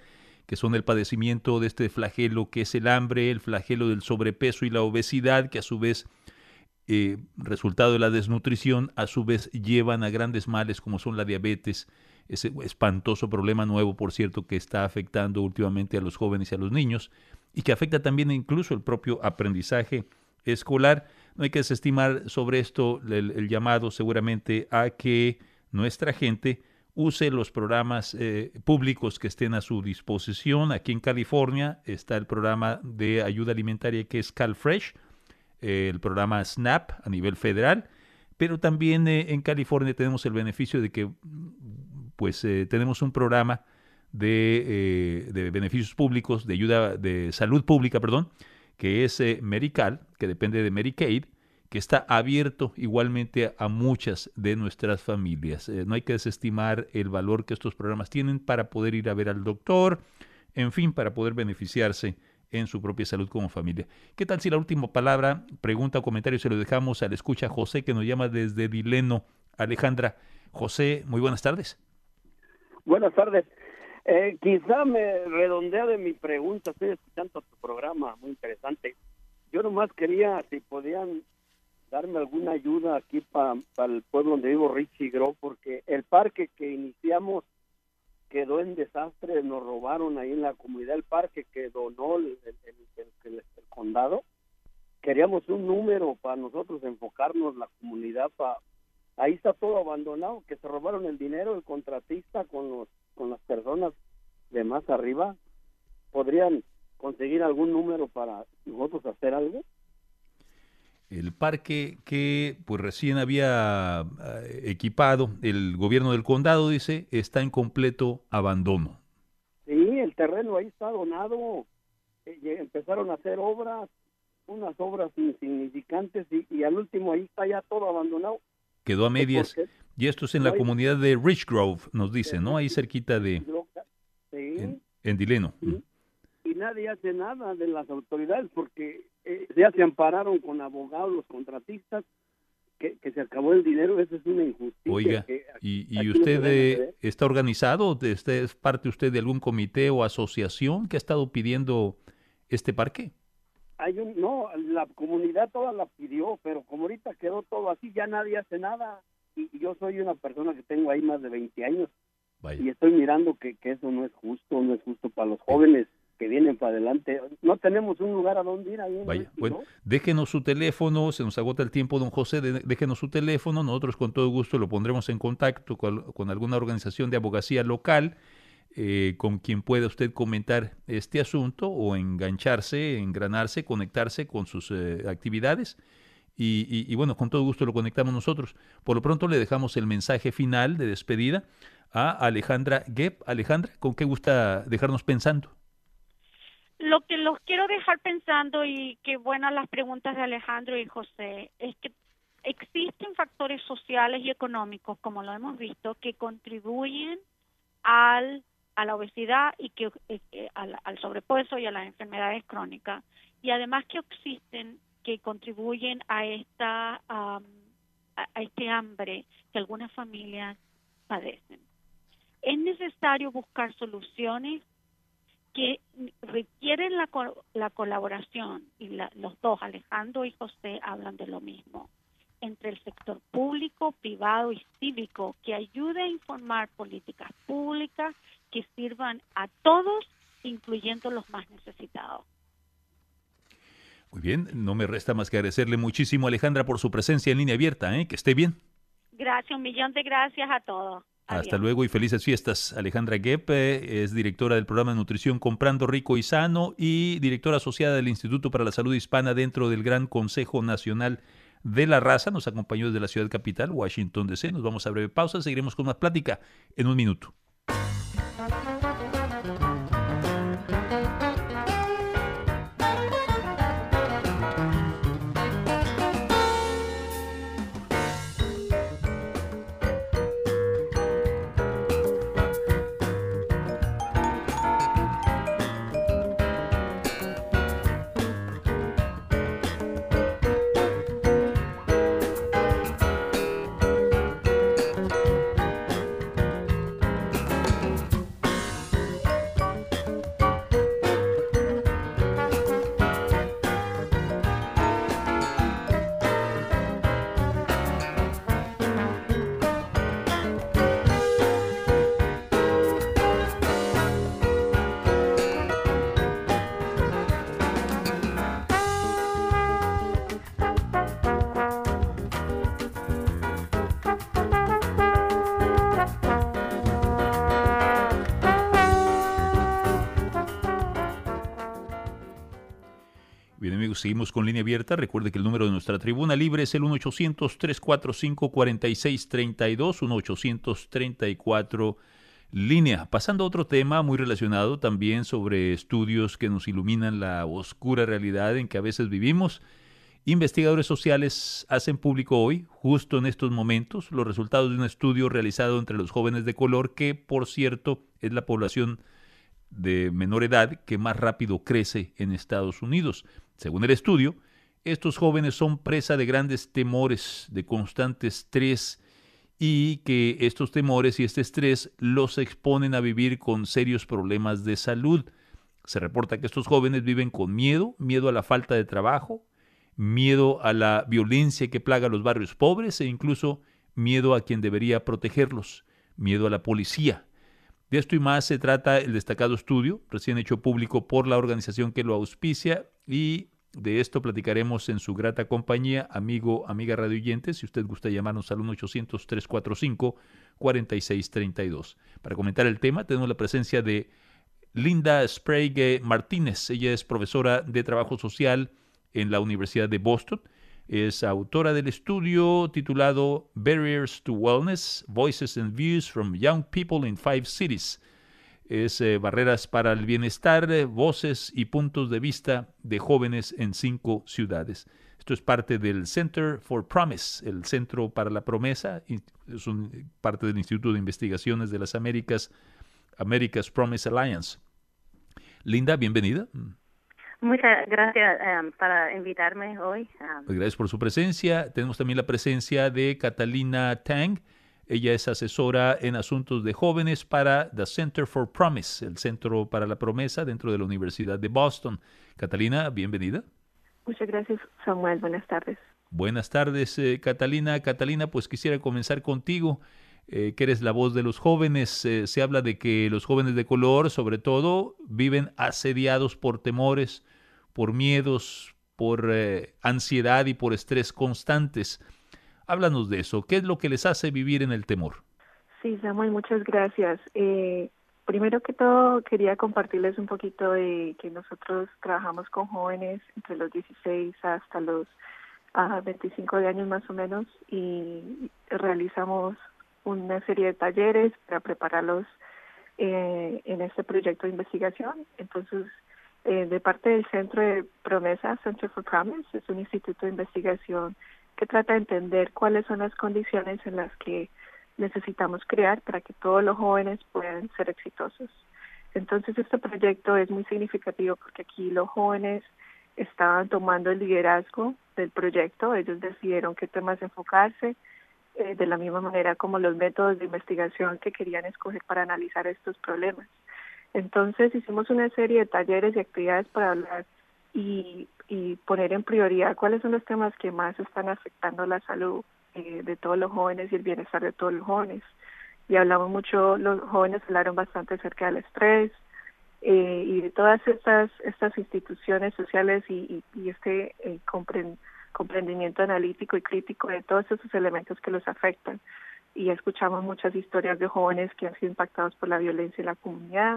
que son el padecimiento de este flagelo que es el hambre, el flagelo del sobrepeso y la obesidad, que a su vez, eh, resultado de la desnutrición, a su vez llevan a grandes males como son la diabetes, ese espantoso problema nuevo, por cierto, que está afectando últimamente a los jóvenes y a los niños, y que afecta también incluso el propio aprendizaje escolar. No hay que desestimar sobre esto el, el llamado seguramente a que nuestra gente use los programas eh, públicos que estén a su disposición. Aquí en California está el programa de ayuda alimentaria que es CalFresh, eh, el programa SNAP a nivel federal, pero también eh, en California tenemos el beneficio de que pues eh, tenemos un programa de, eh, de beneficios públicos, de ayuda de salud pública, perdón, que es eh, Medical, que depende de Medicaid, que está abierto igualmente a, a muchas de nuestras familias. Eh, no hay que desestimar el valor que estos programas tienen para poder ir a ver al doctor, en fin, para poder beneficiarse en su propia salud como familia. ¿Qué tal si la última palabra, pregunta o comentario se lo dejamos al escucha José, que nos llama desde Dileno? Alejandra. José, muy buenas tardes. Buenas tardes. Eh, quizá me redondea de mi pregunta, estoy escuchando tu programa, muy interesante. Yo nomás quería, si podían darme alguna ayuda aquí para pa el pueblo donde vivo, Richie Grove, porque el parque que iniciamos quedó en desastre, nos robaron ahí en la comunidad, el parque que donó el, el, el, el, el condado. Queríamos un número para nosotros enfocarnos la comunidad, para ahí está todo abandonado, que se robaron el dinero, el contratista con los con las personas de más arriba. ¿Podrían conseguir algún número para nosotros hacer algo? El parque que pues recién había eh, equipado el gobierno del condado, dice, está en completo abandono. Sí, el terreno ahí está donado. Eh, empezaron a hacer obras, unas obras insignificantes y, y al último ahí está ya todo abandonado. Quedó a medias. Y esto es en la no hay... comunidad de Rich Grove, nos dice, ¿no? Ahí cerquita de... Sí. En, en Dileno. Sí. Y nadie hace nada de las autoridades porque eh, ya se ampararon con abogados los contratistas, que, que se acabó el dinero. Eso es una injusticia. Oiga, que ¿y, y usted de, está organizado? ¿Es parte usted de algún comité o asociación que ha estado pidiendo este parque? Hay un, no, la comunidad toda la pidió, pero como ahorita quedó todo así, ya nadie hace nada. Y, y yo soy una persona que tengo ahí más de veinte años. Vaya. Y estoy mirando que, que eso no es justo, no es justo para los jóvenes que vienen para adelante. No tenemos un lugar a donde ir ahí. Vaya, bueno, déjenos su teléfono, se nos agota el tiempo, don José, de, déjenos su teléfono, nosotros con todo gusto lo pondremos en contacto con, con alguna organización de abogacía local, eh, con quien pueda usted comentar este asunto o engancharse, engranarse, conectarse con sus eh, actividades. Y, y, y bueno, con todo gusto lo conectamos nosotros. Por lo pronto le dejamos el mensaje final de despedida a Alejandra Gepp. Alejandra, ¿con qué gusta dejarnos pensando? Lo que los quiero dejar pensando, y qué buenas las preguntas de Alejandro y José, es que existen factores sociales y económicos, como lo hemos visto, que contribuyen al, a la obesidad y que eh, al, al sobrepeso y a las enfermedades crónicas. Y además que existen que contribuyen a esta um, a, a este hambre que algunas familias padecen. Es necesario buscar soluciones que requieren la, la colaboración, y la, los dos, Alejandro y José, hablan de lo mismo, entre el sector público, privado y cívico, que ayude a informar políticas públicas que sirvan a todos, incluyendo los más necesitados. Muy bien, no me resta más que agradecerle muchísimo, Alejandra, por su presencia en Línea Abierta, ¿eh? Que esté bien. Gracias, un millón de gracias a todos. Adiós. Hasta luego y felices fiestas. Alejandra Gepp eh, es directora del programa de nutrición Comprando Rico y Sano y directora asociada del Instituto para la Salud Hispana dentro del Gran Consejo Nacional de la Raza. Nos acompañó desde la ciudad capital, Washington D C. Nos vamos a breve pausa, seguiremos con más plática en un minuto. Seguimos con Línea Abierta. Recuerde que el número de nuestra tribuna libre es el uno ochocientos, tres cuatro cinco, cuatro seis tres dos, uno ochocientos treinta y cuatro Línea. Pasando a otro tema muy relacionado también sobre estudios que nos iluminan la oscura realidad en que a veces vivimos. Investigadores sociales hacen público hoy, justo en estos momentos, los resultados de un estudio realizado entre los jóvenes de color, que, por cierto, es la población de menor edad que más rápido crece en Estados Unidos. Según el estudio, estos jóvenes son presa de grandes temores, de constante estrés, y que estos temores y este estrés los exponen a vivir con serios problemas de salud. Se reporta que estos jóvenes viven con miedo, miedo a la falta de trabajo, miedo a la violencia que plaga a los barrios pobres e incluso miedo a quien debería protegerlos, miedo a la policía. De esto y más se trata el destacado estudio, recién hecho público por la organización que lo auspicia, y de esto platicaremos en su grata compañía, amigo, amiga radioyente, si usted gusta llamarnos al uno ochocientos, tres cuatro cinco, cuatro seis tres dos. Para comentar el tema tenemos la presencia de Linda Sprague Martínez. Ella es profesora de Trabajo Social en la Universidad de Boston. Es autora del estudio titulado Barriers to Wellness, Voices and Views from Young People in Five Cities. Es eh, Barreras para el Bienestar, eh, Voces y Puntos de Vista de Jóvenes en Cinco Ciudades. Esto es parte del Center for Promise, el Centro para la Promesa. Es un, parte del Instituto de Investigaciones de las Américas, America's Promise Alliance. Linda, bienvenida. Muchas gracias um, para invitarme hoy. Um, pues gracias por su presencia. Tenemos también la presencia de Catalina Tang. Ella es asesora en asuntos de jóvenes para The Center for Promise, el Centro para la Promesa dentro de la Universidad de Boston. Catalina, bienvenida. Muchas gracias, Samuel. Buenas tardes. Buenas tardes, eh, Catalina. Catalina, pues quisiera comenzar contigo, eh, que eres la voz de los jóvenes. Eh, se habla de que los jóvenes de color, sobre todo, viven asediados por temores, por miedos, por eh, ansiedad y por estrés constantes. Háblanos de eso. ¿Qué es lo que les hace vivir en el temor? Sí, Samuel, muchas gracias. Eh, primero que todo, quería compartirles un poquito de que nosotros trabajamos con jóvenes entre los dieciséis hasta los uh, veinticinco de años más o menos, y realizamos una serie de talleres para prepararlos eh, en este proyecto de investigación. Entonces, Eh, de parte del Centro de Promesa, Center for Promise, es un instituto de investigación que trata de entender cuáles son las condiciones en las que necesitamos crear para que todos los jóvenes puedan ser exitosos. Entonces, este proyecto es muy significativo porque aquí los jóvenes estaban tomando el liderazgo del proyecto. Ellos decidieron qué temas enfocarse, eh, de la misma manera como los métodos de investigación que querían escoger para analizar estos problemas. Entonces hicimos una serie de talleres y actividades para hablar y, y poner en prioridad cuáles son los temas que más están afectando la salud eh, de todos los jóvenes y el bienestar de todos los jóvenes. Y hablamos mucho, los jóvenes hablaron bastante acerca del estrés eh, y de todas estas estas instituciones sociales y, y, y este eh, comprend, comprendimiento analítico y crítico de todos esos elementos que los afectan. Y escuchamos muchas historias de jóvenes que han sido impactados por la violencia en la comunidad,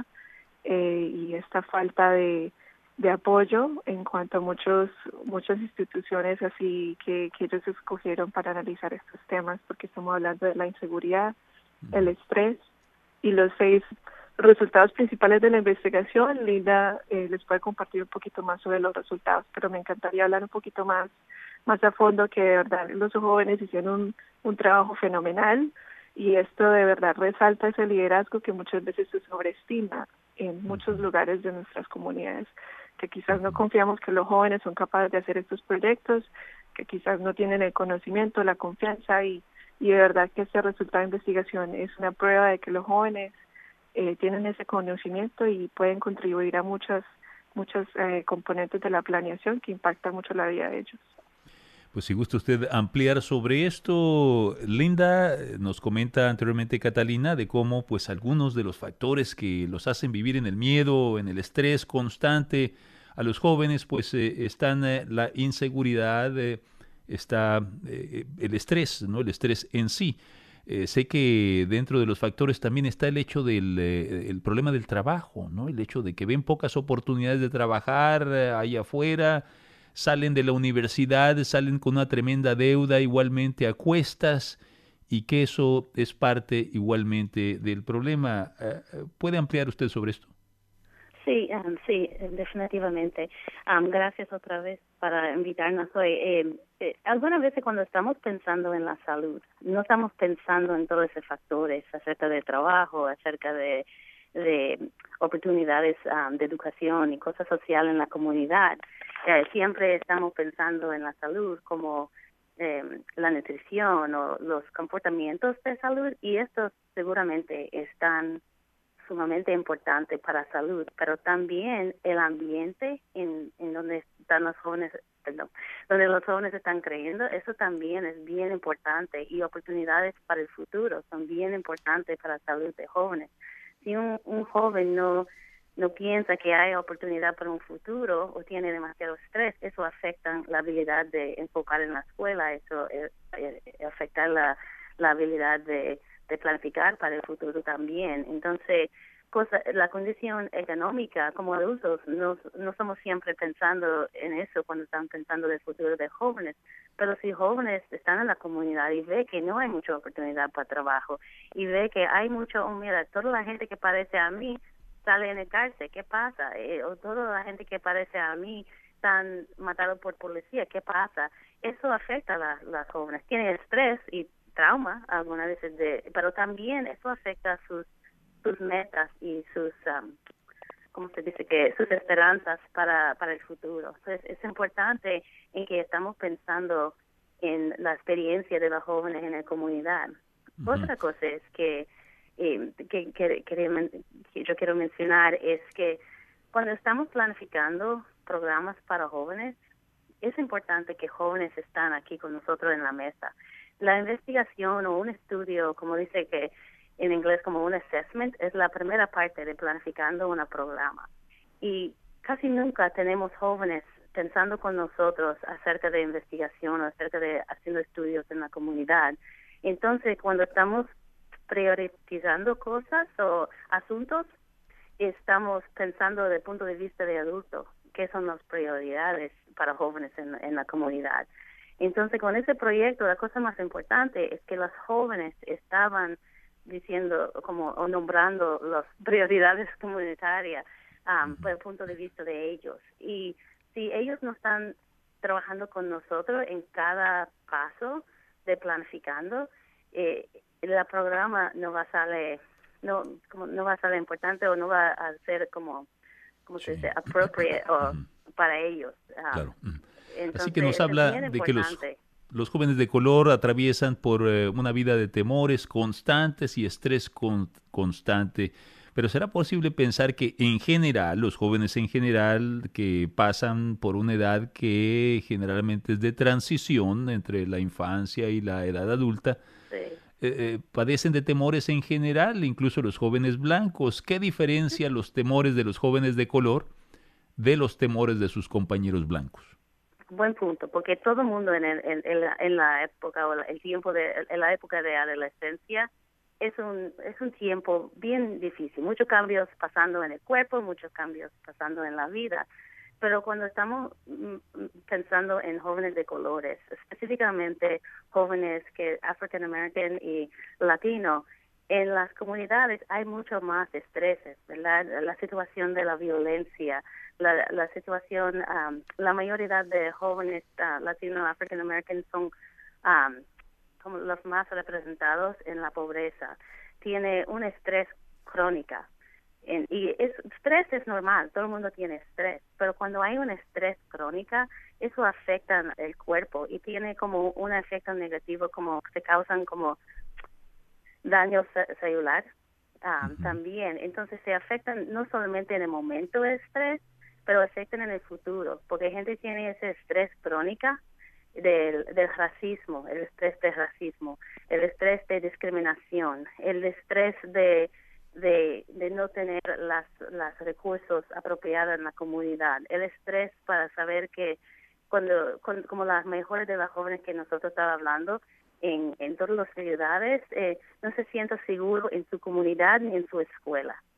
Eh, y esta falta de, de apoyo en cuanto a muchos muchas instituciones así que, que ellos escogieron para analizar estos temas, porque estamos hablando de la inseguridad, el estrés y los seis resultados principales de la investigación. Linda eh, les puede compartir un poquito más sobre los resultados, pero me encantaría hablar un poquito más más a fondo, que de verdad los jóvenes hicieron un, un trabajo fenomenal, y esto de verdad resalta ese liderazgo que muchas veces se sobreestima en muchos lugares de nuestras comunidades, que quizás no confiamos que los jóvenes son capaces de hacer estos proyectos, que quizás no tienen el conocimiento, la confianza, y, y de verdad que este resultado de investigación es una prueba de que los jóvenes eh, tienen ese conocimiento y pueden contribuir a muchas, muchas eh, componentes de la planeación que impactan mucho la vida de ellos. Pues si gusta usted ampliar sobre esto, Linda, nos comenta anteriormente Catalina de cómo pues algunos de los factores que los hacen vivir en el miedo, en el estrés constante a los jóvenes, pues eh, están eh, la inseguridad, eh, está eh, el estrés, ¿no? El estrés en sí. Eh, sé que dentro de los factores también está el hecho del eh, el problema del trabajo, ¿no? El hecho de que ven pocas oportunidades de trabajar eh, ahí afuera. salen de la universidad, salen con una tremenda deuda igualmente a cuestas y que eso es parte igualmente del problema. ¿Puede ampliar usted sobre esto? Sí, um, sí, definitivamente. Um, gracias otra vez para invitarnos hoy. Eh, eh, algunas veces cuando estamos pensando en la salud, no estamos pensando en todos esos factores acerca de trabajo, acerca de, de oportunidades um, de educación y cosas sociales en la comunidad. Eh, siempre estamos pensando en la salud como eh, la nutrición o los comportamientos de salud, y estos seguramente están sumamente importante para la salud, pero también el ambiente en, en donde están los jóvenes, perdón, donde los jóvenes están creyendo, eso también es bien importante, y oportunidades para el futuro son bien importantes para la salud de jóvenes. Si un, un joven no no piensa que hay oportunidad para un futuro o tiene demasiado estrés, eso afecta la habilidad de enfocar en la escuela, eso eh, eh, afecta la, la habilidad de de planificar para el futuro también. Entonces, cosa, la condición económica como adultos, no, no estamos siempre pensando en eso cuando están pensando del futuro de jóvenes, pero si jóvenes están en la comunidad y ve que no hay mucha oportunidad para trabajo, y ve que hay mucho, oh, mira, toda la gente que parece a mí sale en el cárcel, ¿qué pasa? Eh, o toda la gente que parece a mí están matados por policía, ¿qué pasa? Eso afecta a la, las jóvenes. Tienen estrés y trauma algunas veces, de, pero también eso afecta sus sus metas y sus um, ¿cómo se dice? que sus esperanzas para para el futuro. Entonces es importante en que estamos pensando en la experiencia de los jóvenes en la comunidad. Uh-huh. Otra cosa es que, eh, que, que, que, que yo quiero mencionar es que cuando estamos planificando programas para jóvenes, es importante que jóvenes están aquí con nosotros en la mesa. La investigación o un estudio, como dice que en inglés como un assessment, es la primera parte de planificando un programa. Y casi nunca tenemos jóvenes pensando con nosotros acerca de investigación o acerca de haciendo estudios en la comunidad. Entonces, cuando estamos priorizando cosas o asuntos, estamos pensando desde el punto de vista de adulto, qué son las prioridades para jóvenes en, en la comunidad. Entonces, con ese proyecto, la cosa más importante es que los jóvenes estaban diciendo como o nombrando las prioridades comunitarias um, por el punto de vista de ellos. Y si ellos no están trabajando con nosotros en cada paso de planificando, eh, el programa no va a salir, no, como no va a ser importante o no va a ser como, como sí. se dice, appropriate o para ellos. Um, claro. Entonces, así que nos habla de que los, los jóvenes de color atraviesan por eh, una vida de temores constantes y estrés con, constante. Pero ¿será posible pensar que en general, los jóvenes en general que pasan por una edad que generalmente es de transición entre la infancia y la edad adulta, sí. eh, eh, padecen de temores en general, incluso los jóvenes blancos? ¿Qué diferencia los temores de los jóvenes de color de los temores de sus compañeros blancos? Buen punto, porque todo el mundo en, el, en, en, la, en la época o el tiempo de en la época de adolescencia es un es un tiempo bien difícil, muchos cambios pasando en el cuerpo, muchos cambios pasando en la vida, pero cuando estamos pensando en jóvenes de colores, específicamente jóvenes que African American y Latino, en las comunidades hay mucho más estrés, ¿verdad? La situación de la violencia, la, la situación, um, la mayoría de jóvenes uh, latino African American son um, como los más representados en la pobreza. Tiene un estrés crónica. En, y es, estrés es normal, todo el mundo tiene estrés, pero cuando hay un estrés crónica, eso afecta el cuerpo y tiene como un efecto negativo, como se causan como daño celular um, uh-huh. también. Entonces se afectan no solamente en el momento de estrés, pero afectan en el futuro, porque gente tiene ese estrés crónica del, del racismo, el estrés de racismo, el estrés de discriminación, el estrés de de, de no tener las, las recursos apropiados en la comunidad, el estrés para saber que cuando, cuando como las mejores de las jóvenes que nosotros estaba hablando, en, en todas las ciudades, eh, no se sienta seguro en su comunidad ni en su escuela.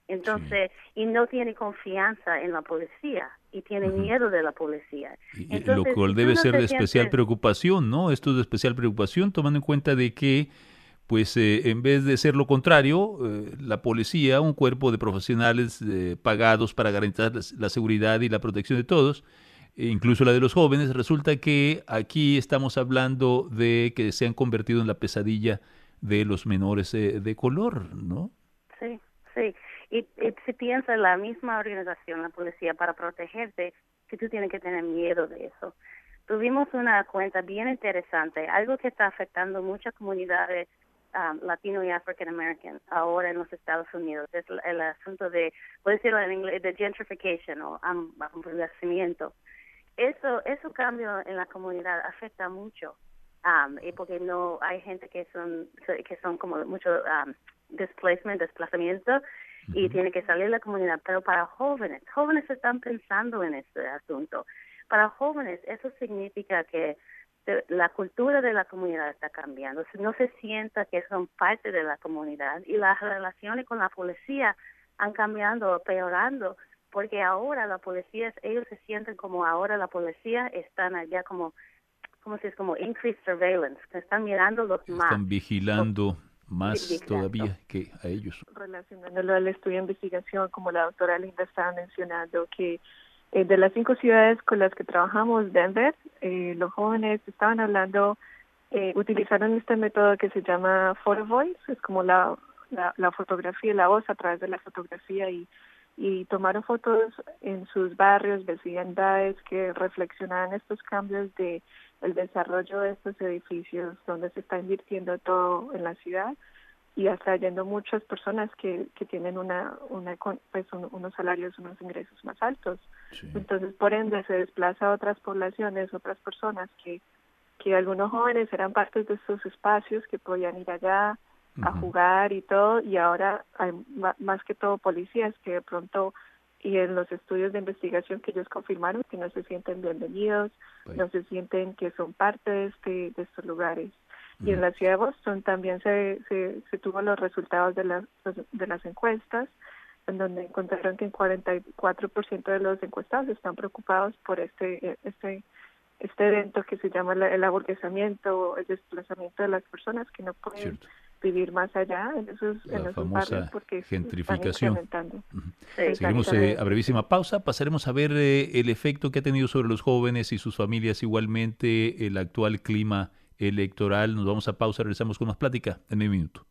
Entonces, sí. y no tiene confianza en la policía y tiene uh-huh. miedo de la policía. Y, Entonces, lo cual si debe no ser de especial sientes... preocupación, ¿no? Esto es de especial preocupación, tomando en cuenta de que, pues, eh, en vez de ser lo contrario, eh, la policía, un cuerpo de profesionales eh, pagados para garantizar la seguridad y la protección de todos, e incluso la de los jóvenes, resulta que aquí estamos hablando de que se han convertido en la pesadilla de los menores eh, de color, ¿no? Sí, sí. Y, y si piensa en la misma organización, la policía, para protegerte, que tú tienes que tener miedo de eso. Tuvimos una cuenta bien interesante, algo que está afectando muchas comunidades um, latino y african american ahora en los Estados Unidos. Es el, el asunto de, voy a decirlo en inglés, de gentrification o empobrecimiento. Eso, eso cambio en la comunidad afecta mucho, um, y porque no hay gente que son que son como mucho um, displacement, desplazamiento, uh-huh. y tiene que salir de la comunidad. Pero para jóvenes, jóvenes están pensando en este asunto. Para jóvenes eso significa que de, la cultura de la comunidad está cambiando. No se sienta que son parte de la comunidad y las relaciones con la policía han cambiado o peorando. Porque ahora la policía, ellos se sienten como ahora la policía están allá como, como si es como increased surveillance, que están mirando los están más. Están vigilando más vigilando. todavía que a ellos. Relacionándolo al estudio de investigación, como la doctora Linda estaba mencionando, que eh, de las cinco ciudades con las que trabajamos, Denver, eh, los jóvenes estaban hablando, eh, utilizaron este método que se llama photo voice, es como la, la, la fotografía, la voz a través de la fotografía y y tomaron fotos en sus barrios, vecindades que reflexionaban estos cambios de el desarrollo de estos edificios donde se está invirtiendo todo en la ciudad y atrayendo muchas personas que, que tienen una, una pues un, unos salarios, unos ingresos más altos. Sí. Entonces, por ende, se desplaza a otras poblaciones, otras personas que, que algunos jóvenes eran parte de estos espacios que podían ir allá a jugar y todo, y ahora hay más que todo policías que de pronto, y en los estudios de investigación que ellos confirmaron, que no se sienten bienvenidos, sí. no se sienten que son parte de este de estos lugares. Uh-huh. Y en la ciudad de Boston también se, se, se tuvo los resultados de las, de las encuestas, en donde encontraron que el cuarenta y cuatro por ciento de los encuestados están preocupados por este este este evento que se llama el aburguesamiento, el desplazamiento de las personas que no pueden Cierto. vivir más allá en esos, la en esos famosa barrios porque gentrificación. Uh-huh. Sí, seguimos eh, a brevísima pausa, pasaremos a ver eh, el efecto que ha tenido sobre los jóvenes y sus familias, igualmente el actual clima electoral. Nos vamos a pausa, regresamos con más plática en medio minuto.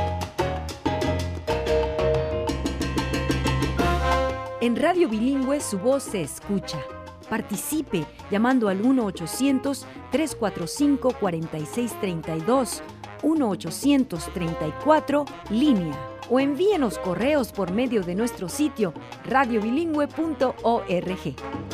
En Radio Bilingüe su voz se escucha. Participe llamando al uno ochocientos, tres cuatro cinco, cuatro seis tres dos, uno ochocientos treinta y cuatro, línea, o envíenos correos por medio de nuestro sitio radio bilingüe punto org.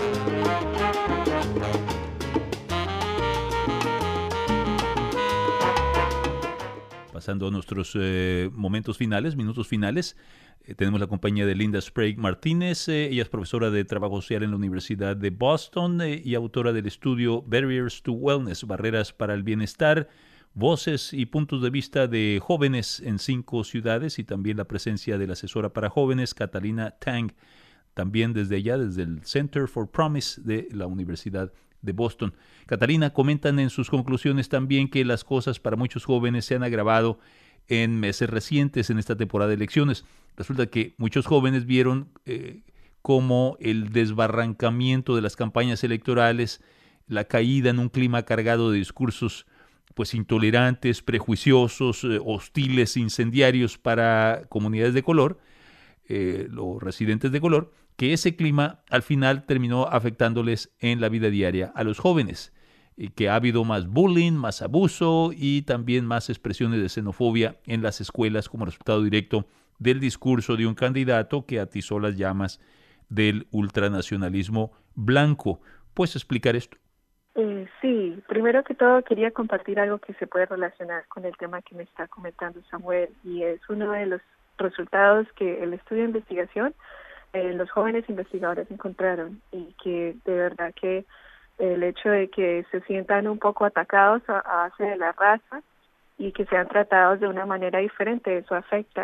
Pasando a nuestros eh, momentos finales, minutos finales, eh, tenemos la compañía de Linda Sprague Martínez. Eh, ella es profesora de Trabajo Social en la Universidad de Boston eh, y autora del estudio Barriers to Wellness, Barreras para el Bienestar, voces y puntos de vista de jóvenes en cinco ciudades, y también la presencia de la asesora para jóvenes, Catalina Tang, también desde allá, desde el Center for Promise de la Universidad de Boston. Catalina, comentan en sus conclusiones también que las cosas para muchos jóvenes se han agravado en meses recientes en esta temporada de elecciones. Resulta que muchos jóvenes vieron eh, cómo el desbarrancamiento de las campañas electorales, la caída en un clima cargado de discursos pues intolerantes, prejuiciosos, eh, hostiles, incendiarios para comunidades de color, eh, los residentes de color, que ese clima al final terminó afectándoles en la vida diaria a los jóvenes, y que ha habido más bullying, más abuso y también más expresiones de xenofobia en las escuelas como resultado directo del discurso de un candidato que atizó las llamas del ultranacionalismo blanco. ¿Puedes explicar esto? Eh, sí, primero que todo quería compartir algo que se puede relacionar con el tema que me está comentando Samuel, y es uno de los resultados que el estudio de investigación eh, los jóvenes investigadores encontraron, y que de verdad que el hecho de que se sientan un poco atacados a, a base de la raza y que sean tratados de una manera diferente, eso afecta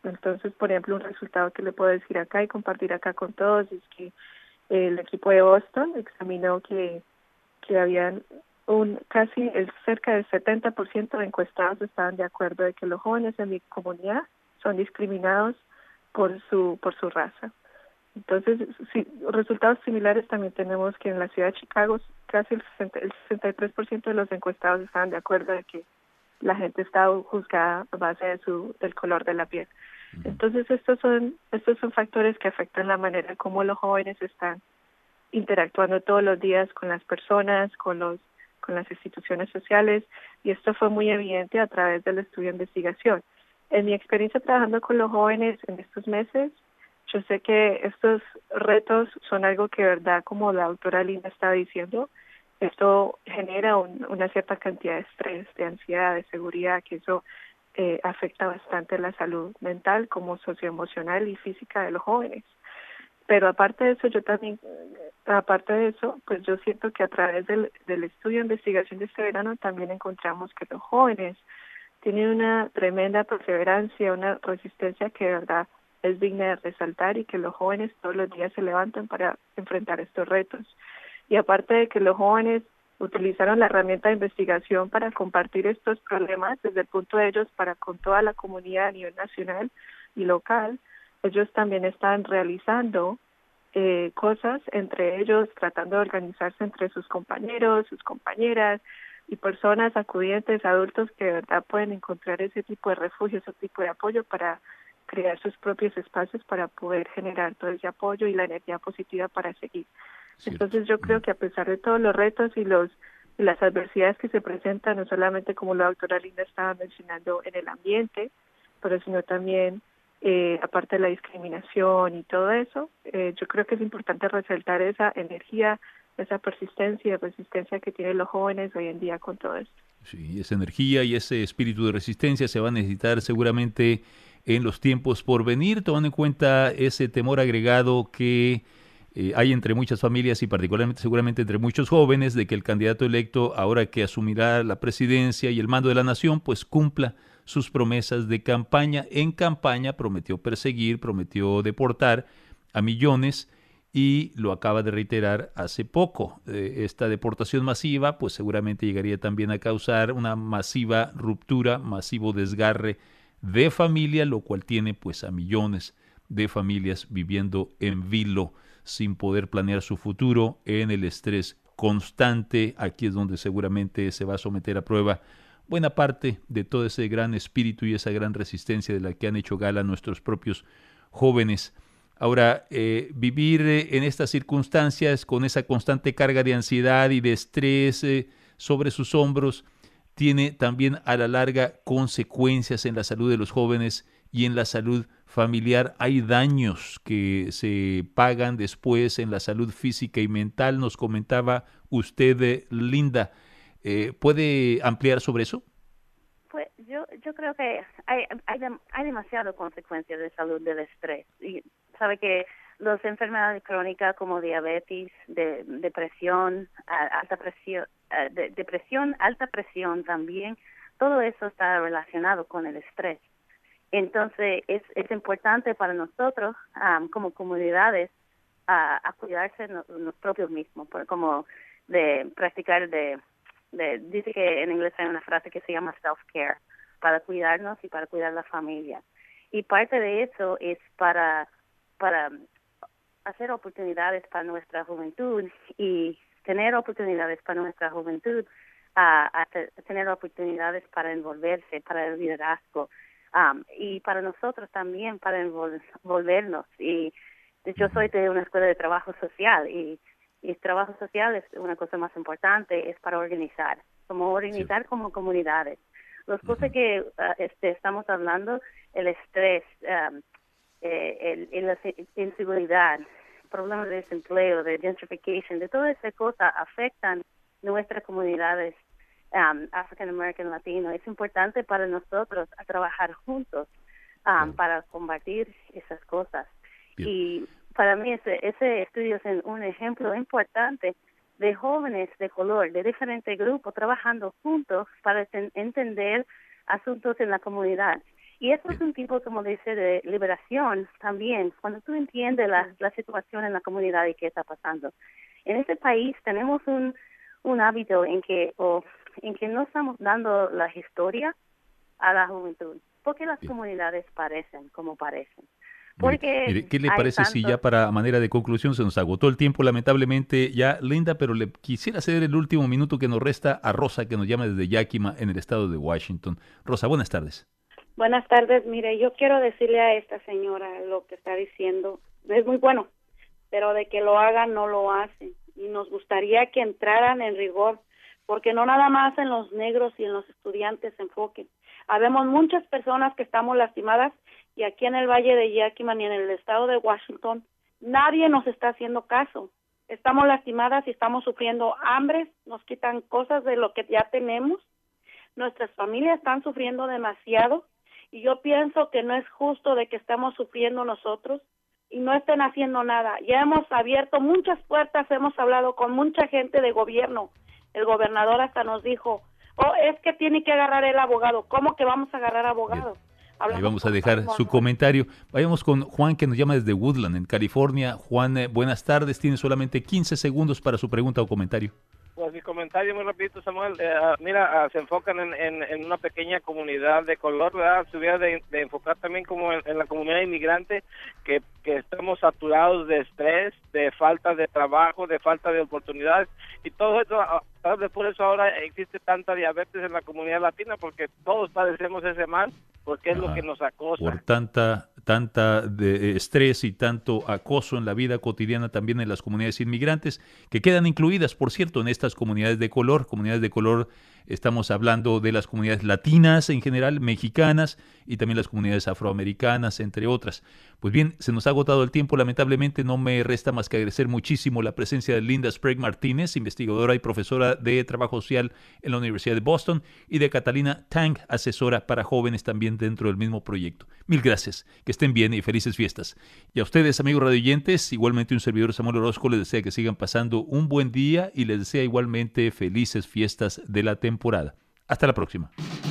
Entonces, por ejemplo, un resultado que le puedo decir acá y compartir acá con todos es que el equipo de Boston examinó que, que habían un casi el cerca del setenta por ciento de encuestados estaban de acuerdo de que los jóvenes en mi comunidad son discriminados por su por su raza. Entonces, sí, resultados similares también tenemos que en la ciudad de Chicago casi el, sesenta, el sesenta y tres por ciento de los encuestados estaban de acuerdo de que la gente está juzgada a base de su del color de la piel. Entonces, estos son estos son factores que afectan la manera en cómo los jóvenes están interactuando todos los días con las personas, con los con las instituciones sociales, y esto fue muy evidente a través del estudio de investigación. En mi experiencia trabajando con los jóvenes en estos meses, yo sé que estos retos son algo que, verdad, como la doctora Linda estaba diciendo, esto genera un, una cierta cantidad de estrés, de ansiedad, de seguridad, que eso eh, afecta bastante la salud mental como socioemocional y física de los jóvenes. Pero aparte de eso, yo también, aparte de eso, pues yo siento que a través del, del estudio de investigación de este verano también encontramos que los jóvenes tienen una tremenda perseverancia, una resistencia que de verdad es digna de resaltar, y que los jóvenes todos los días se levantan para enfrentar estos retos. Y aparte de que los jóvenes utilizaron la herramienta de investigación para compartir estos problemas desde el punto de ellos para con toda la comunidad a nivel nacional y local, ellos también están realizando eh, cosas entre ellos, tratando de organizarse entre sus compañeros, sus compañeras y personas acudientes, adultos que de verdad pueden encontrar ese tipo de refugio, ese tipo de apoyo para crear sus propios espacios para poder generar todo ese apoyo y la energía positiva para seguir. Cierto. Entonces yo creo que a pesar de todos los retos y los y las adversidades que se presentan, no solamente como la doctora Linda estaba mencionando en el ambiente, pero sino también eh, aparte de la discriminación y todo eso, eh, yo creo que es importante resaltar esa energía, esa persistencia y resistencia que tienen los jóvenes hoy en día con todo esto. Sí, esa energía y ese espíritu de resistencia se va a necesitar seguramente en los tiempos por venir, tomando en cuenta ese temor agregado que eh, hay entre muchas familias y particularmente seguramente entre muchos jóvenes de que el candidato electo, ahora que asumirá la presidencia y el mando de la nación, pues cumpla sus promesas de campaña. En campaña prometió perseguir, prometió deportar a millones y lo acaba de reiterar hace poco. Eh, esta deportación masiva pues seguramente llegaría también a causar una masiva ruptura, masivo desgarre de familia, lo cual tiene pues a millones de familias viviendo en vilo sin poder planear su futuro, en el estrés constante. Aquí es donde seguramente se va a someter a prueba buena parte de todo ese gran espíritu y esa gran resistencia de la que han hecho gala nuestros propios jóvenes. Ahora, eh, vivir eh, en estas circunstancias con esa constante carga de ansiedad y de estrés eh, sobre sus hombros tiene también a la larga consecuencias en la salud de los jóvenes y en la salud familiar. Hay daños que se pagan después en la salud física y mental. Nos comentaba usted, Linda. Eh, ¿Puede ampliar sobre eso? Pues yo yo creo que hay hay, hay demasiadas consecuencias de salud del estrés. Y sabe que las enfermedades crónicas como diabetes, de, depresión, alta presión, de, depresión, alta presión también, todo eso está relacionado con el estrés. Entonces es es importante para nosotros um, como comunidades uh, a cuidarse nos, nos propios mismos, por, como de practicar de De, dice que en inglés hay una frase que se llama self-care, para cuidarnos y para cuidar la familia. Y parte de eso es para para hacer oportunidades para nuestra juventud y tener oportunidades para nuestra juventud, uh, a te, tener oportunidades para envolverse, para el liderazgo, um, y para nosotros también para envolvernos. Y yo soy de una escuela de trabajo social y Y el trabajo social es una cosa más importante, es para organizar, como organizar sí. como comunidades. Las uh-huh. cosas que uh, este, estamos hablando, el estrés, um, eh, el, el, la inseguridad, problemas de desempleo, de gentrification, de todas esas cosas afectan nuestras comunidades um, African American, Latino. Es importante para nosotros a trabajar juntos um, uh-huh. para combatir esas cosas. Bien. Y para mí ese, ese estudio es un ejemplo importante de jóvenes de color, de diferentes grupos, trabajando juntos para ten, entender asuntos en la comunidad. Y eso es un tipo, como dice, de liberación también, cuando tú entiendes la, la situación en la comunidad y qué está pasando. En este país tenemos un, un hábito en que, o, en que no estamos dando la historia a la juventud, porque las comunidades parecen como parecen. Porque Mire, ¿qué le parece tantos... si ya para manera de conclusión se nos agotó el tiempo lamentablemente ya, Linda, pero le quisiera ceder el último minuto que nos resta a Rosa, que nos llama desde Yakima, en el estado de Washington. Rosa, buenas tardes. Buenas tardes. Mire, yo quiero decirle a esta señora lo que está diciendo. Es muy bueno, pero de que lo hagan, no lo hacen. Y nos gustaría que entraran en rigor, porque no nada más en los negros y en los estudiantes se enfoquen. Habemos muchas personas que estamos lastimadas, y aquí en el Valle de Yakima y en el estado de Washington, nadie nos está haciendo caso. Estamos lastimadas y estamos sufriendo hambre, nos quitan cosas de lo que ya tenemos. Nuestras familias están sufriendo demasiado, y yo pienso que no es justo de que estamos sufriendo nosotros y no estén haciendo nada. Ya hemos abierto muchas puertas, hemos hablado con mucha gente de gobierno. El gobernador hasta nos dijo, oh, es que tiene que agarrar el abogado. ¿Cómo que vamos a agarrar abogado? Bien. Hablamos Ahí vamos a dejar su comentario. Vayamos con Juan, que nos llama desde Woodland, en California. Juan, eh, buenas tardes. Tiene solamente quince segundos para su pregunta o comentario. Pues mi comentario muy rapidito, Samuel. Eh, uh, mira, uh, se enfocan en, en, en una pequeña comunidad de color, ¿verdad? Se hubiera de, de enfocar también como en, en la comunidad inmigrante, que, que estamos saturados de estrés, de falta de trabajo, de falta de oportunidades, y todo eso, tal vez por eso ahora existe tanta diabetes en la comunidad latina, porque todos padecemos ese mal, porque es ah, lo que nos acosa. Por tanta tanta de estrés y tanto acoso en la vida cotidiana también en las comunidades inmigrantes, que quedan incluidas, por cierto, en estas comunidades de color. Comunidades de color, estamos hablando de las comunidades latinas en general, mexicanas, y también las comunidades afroamericanas, entre otras. Pues bien, se nos ha agotado el tiempo, lamentablemente. No me resta más que agradecer muchísimo la presencia de Linda Sprague Martínez, investigadora y profesora de Trabajo Social en la Universidad de Boston, y de Catalina Tang, asesora para jóvenes también dentro del mismo proyecto. Mil gracias, que estén bien y felices fiestas. Y a ustedes, amigos radioyentes, igualmente un servidor, Samuel Orozco, les desea que sigan pasando un buen día y les desea igualmente felices fiestas de la temporada. Hasta la próxima.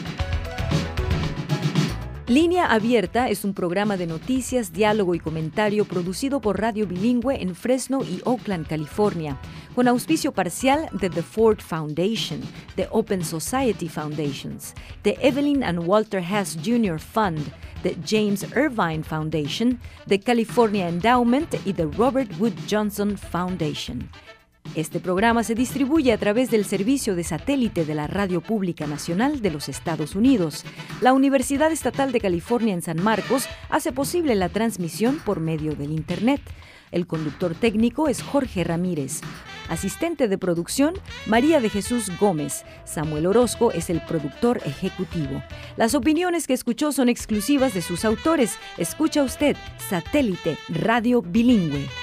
Línea Abierta es un programa de noticias, diálogo y comentario producido por Radio Bilingüe en Fresno y Oakland, California, con auspicio parcial de The Ford Foundation, The Open Society Foundations, The Evelyn and Walter Hess junior Fund, The James Irvine Foundation, The California Endowment y The Robert Wood Johnson Foundation. Este programa se distribuye a través del servicio de satélite de la Radio Pública Nacional de los Estados Unidos. La Universidad Estatal de California en San Marcos hace posible la transmisión por medio del Internet. El conductor técnico es Jorge Ramírez. Asistente de producción, María de Jesús Gómez. Samuel Orozco es el productor ejecutivo. Las opiniones que escuchó son exclusivas de sus autores. Escucha usted Satélite Radio Bilingüe.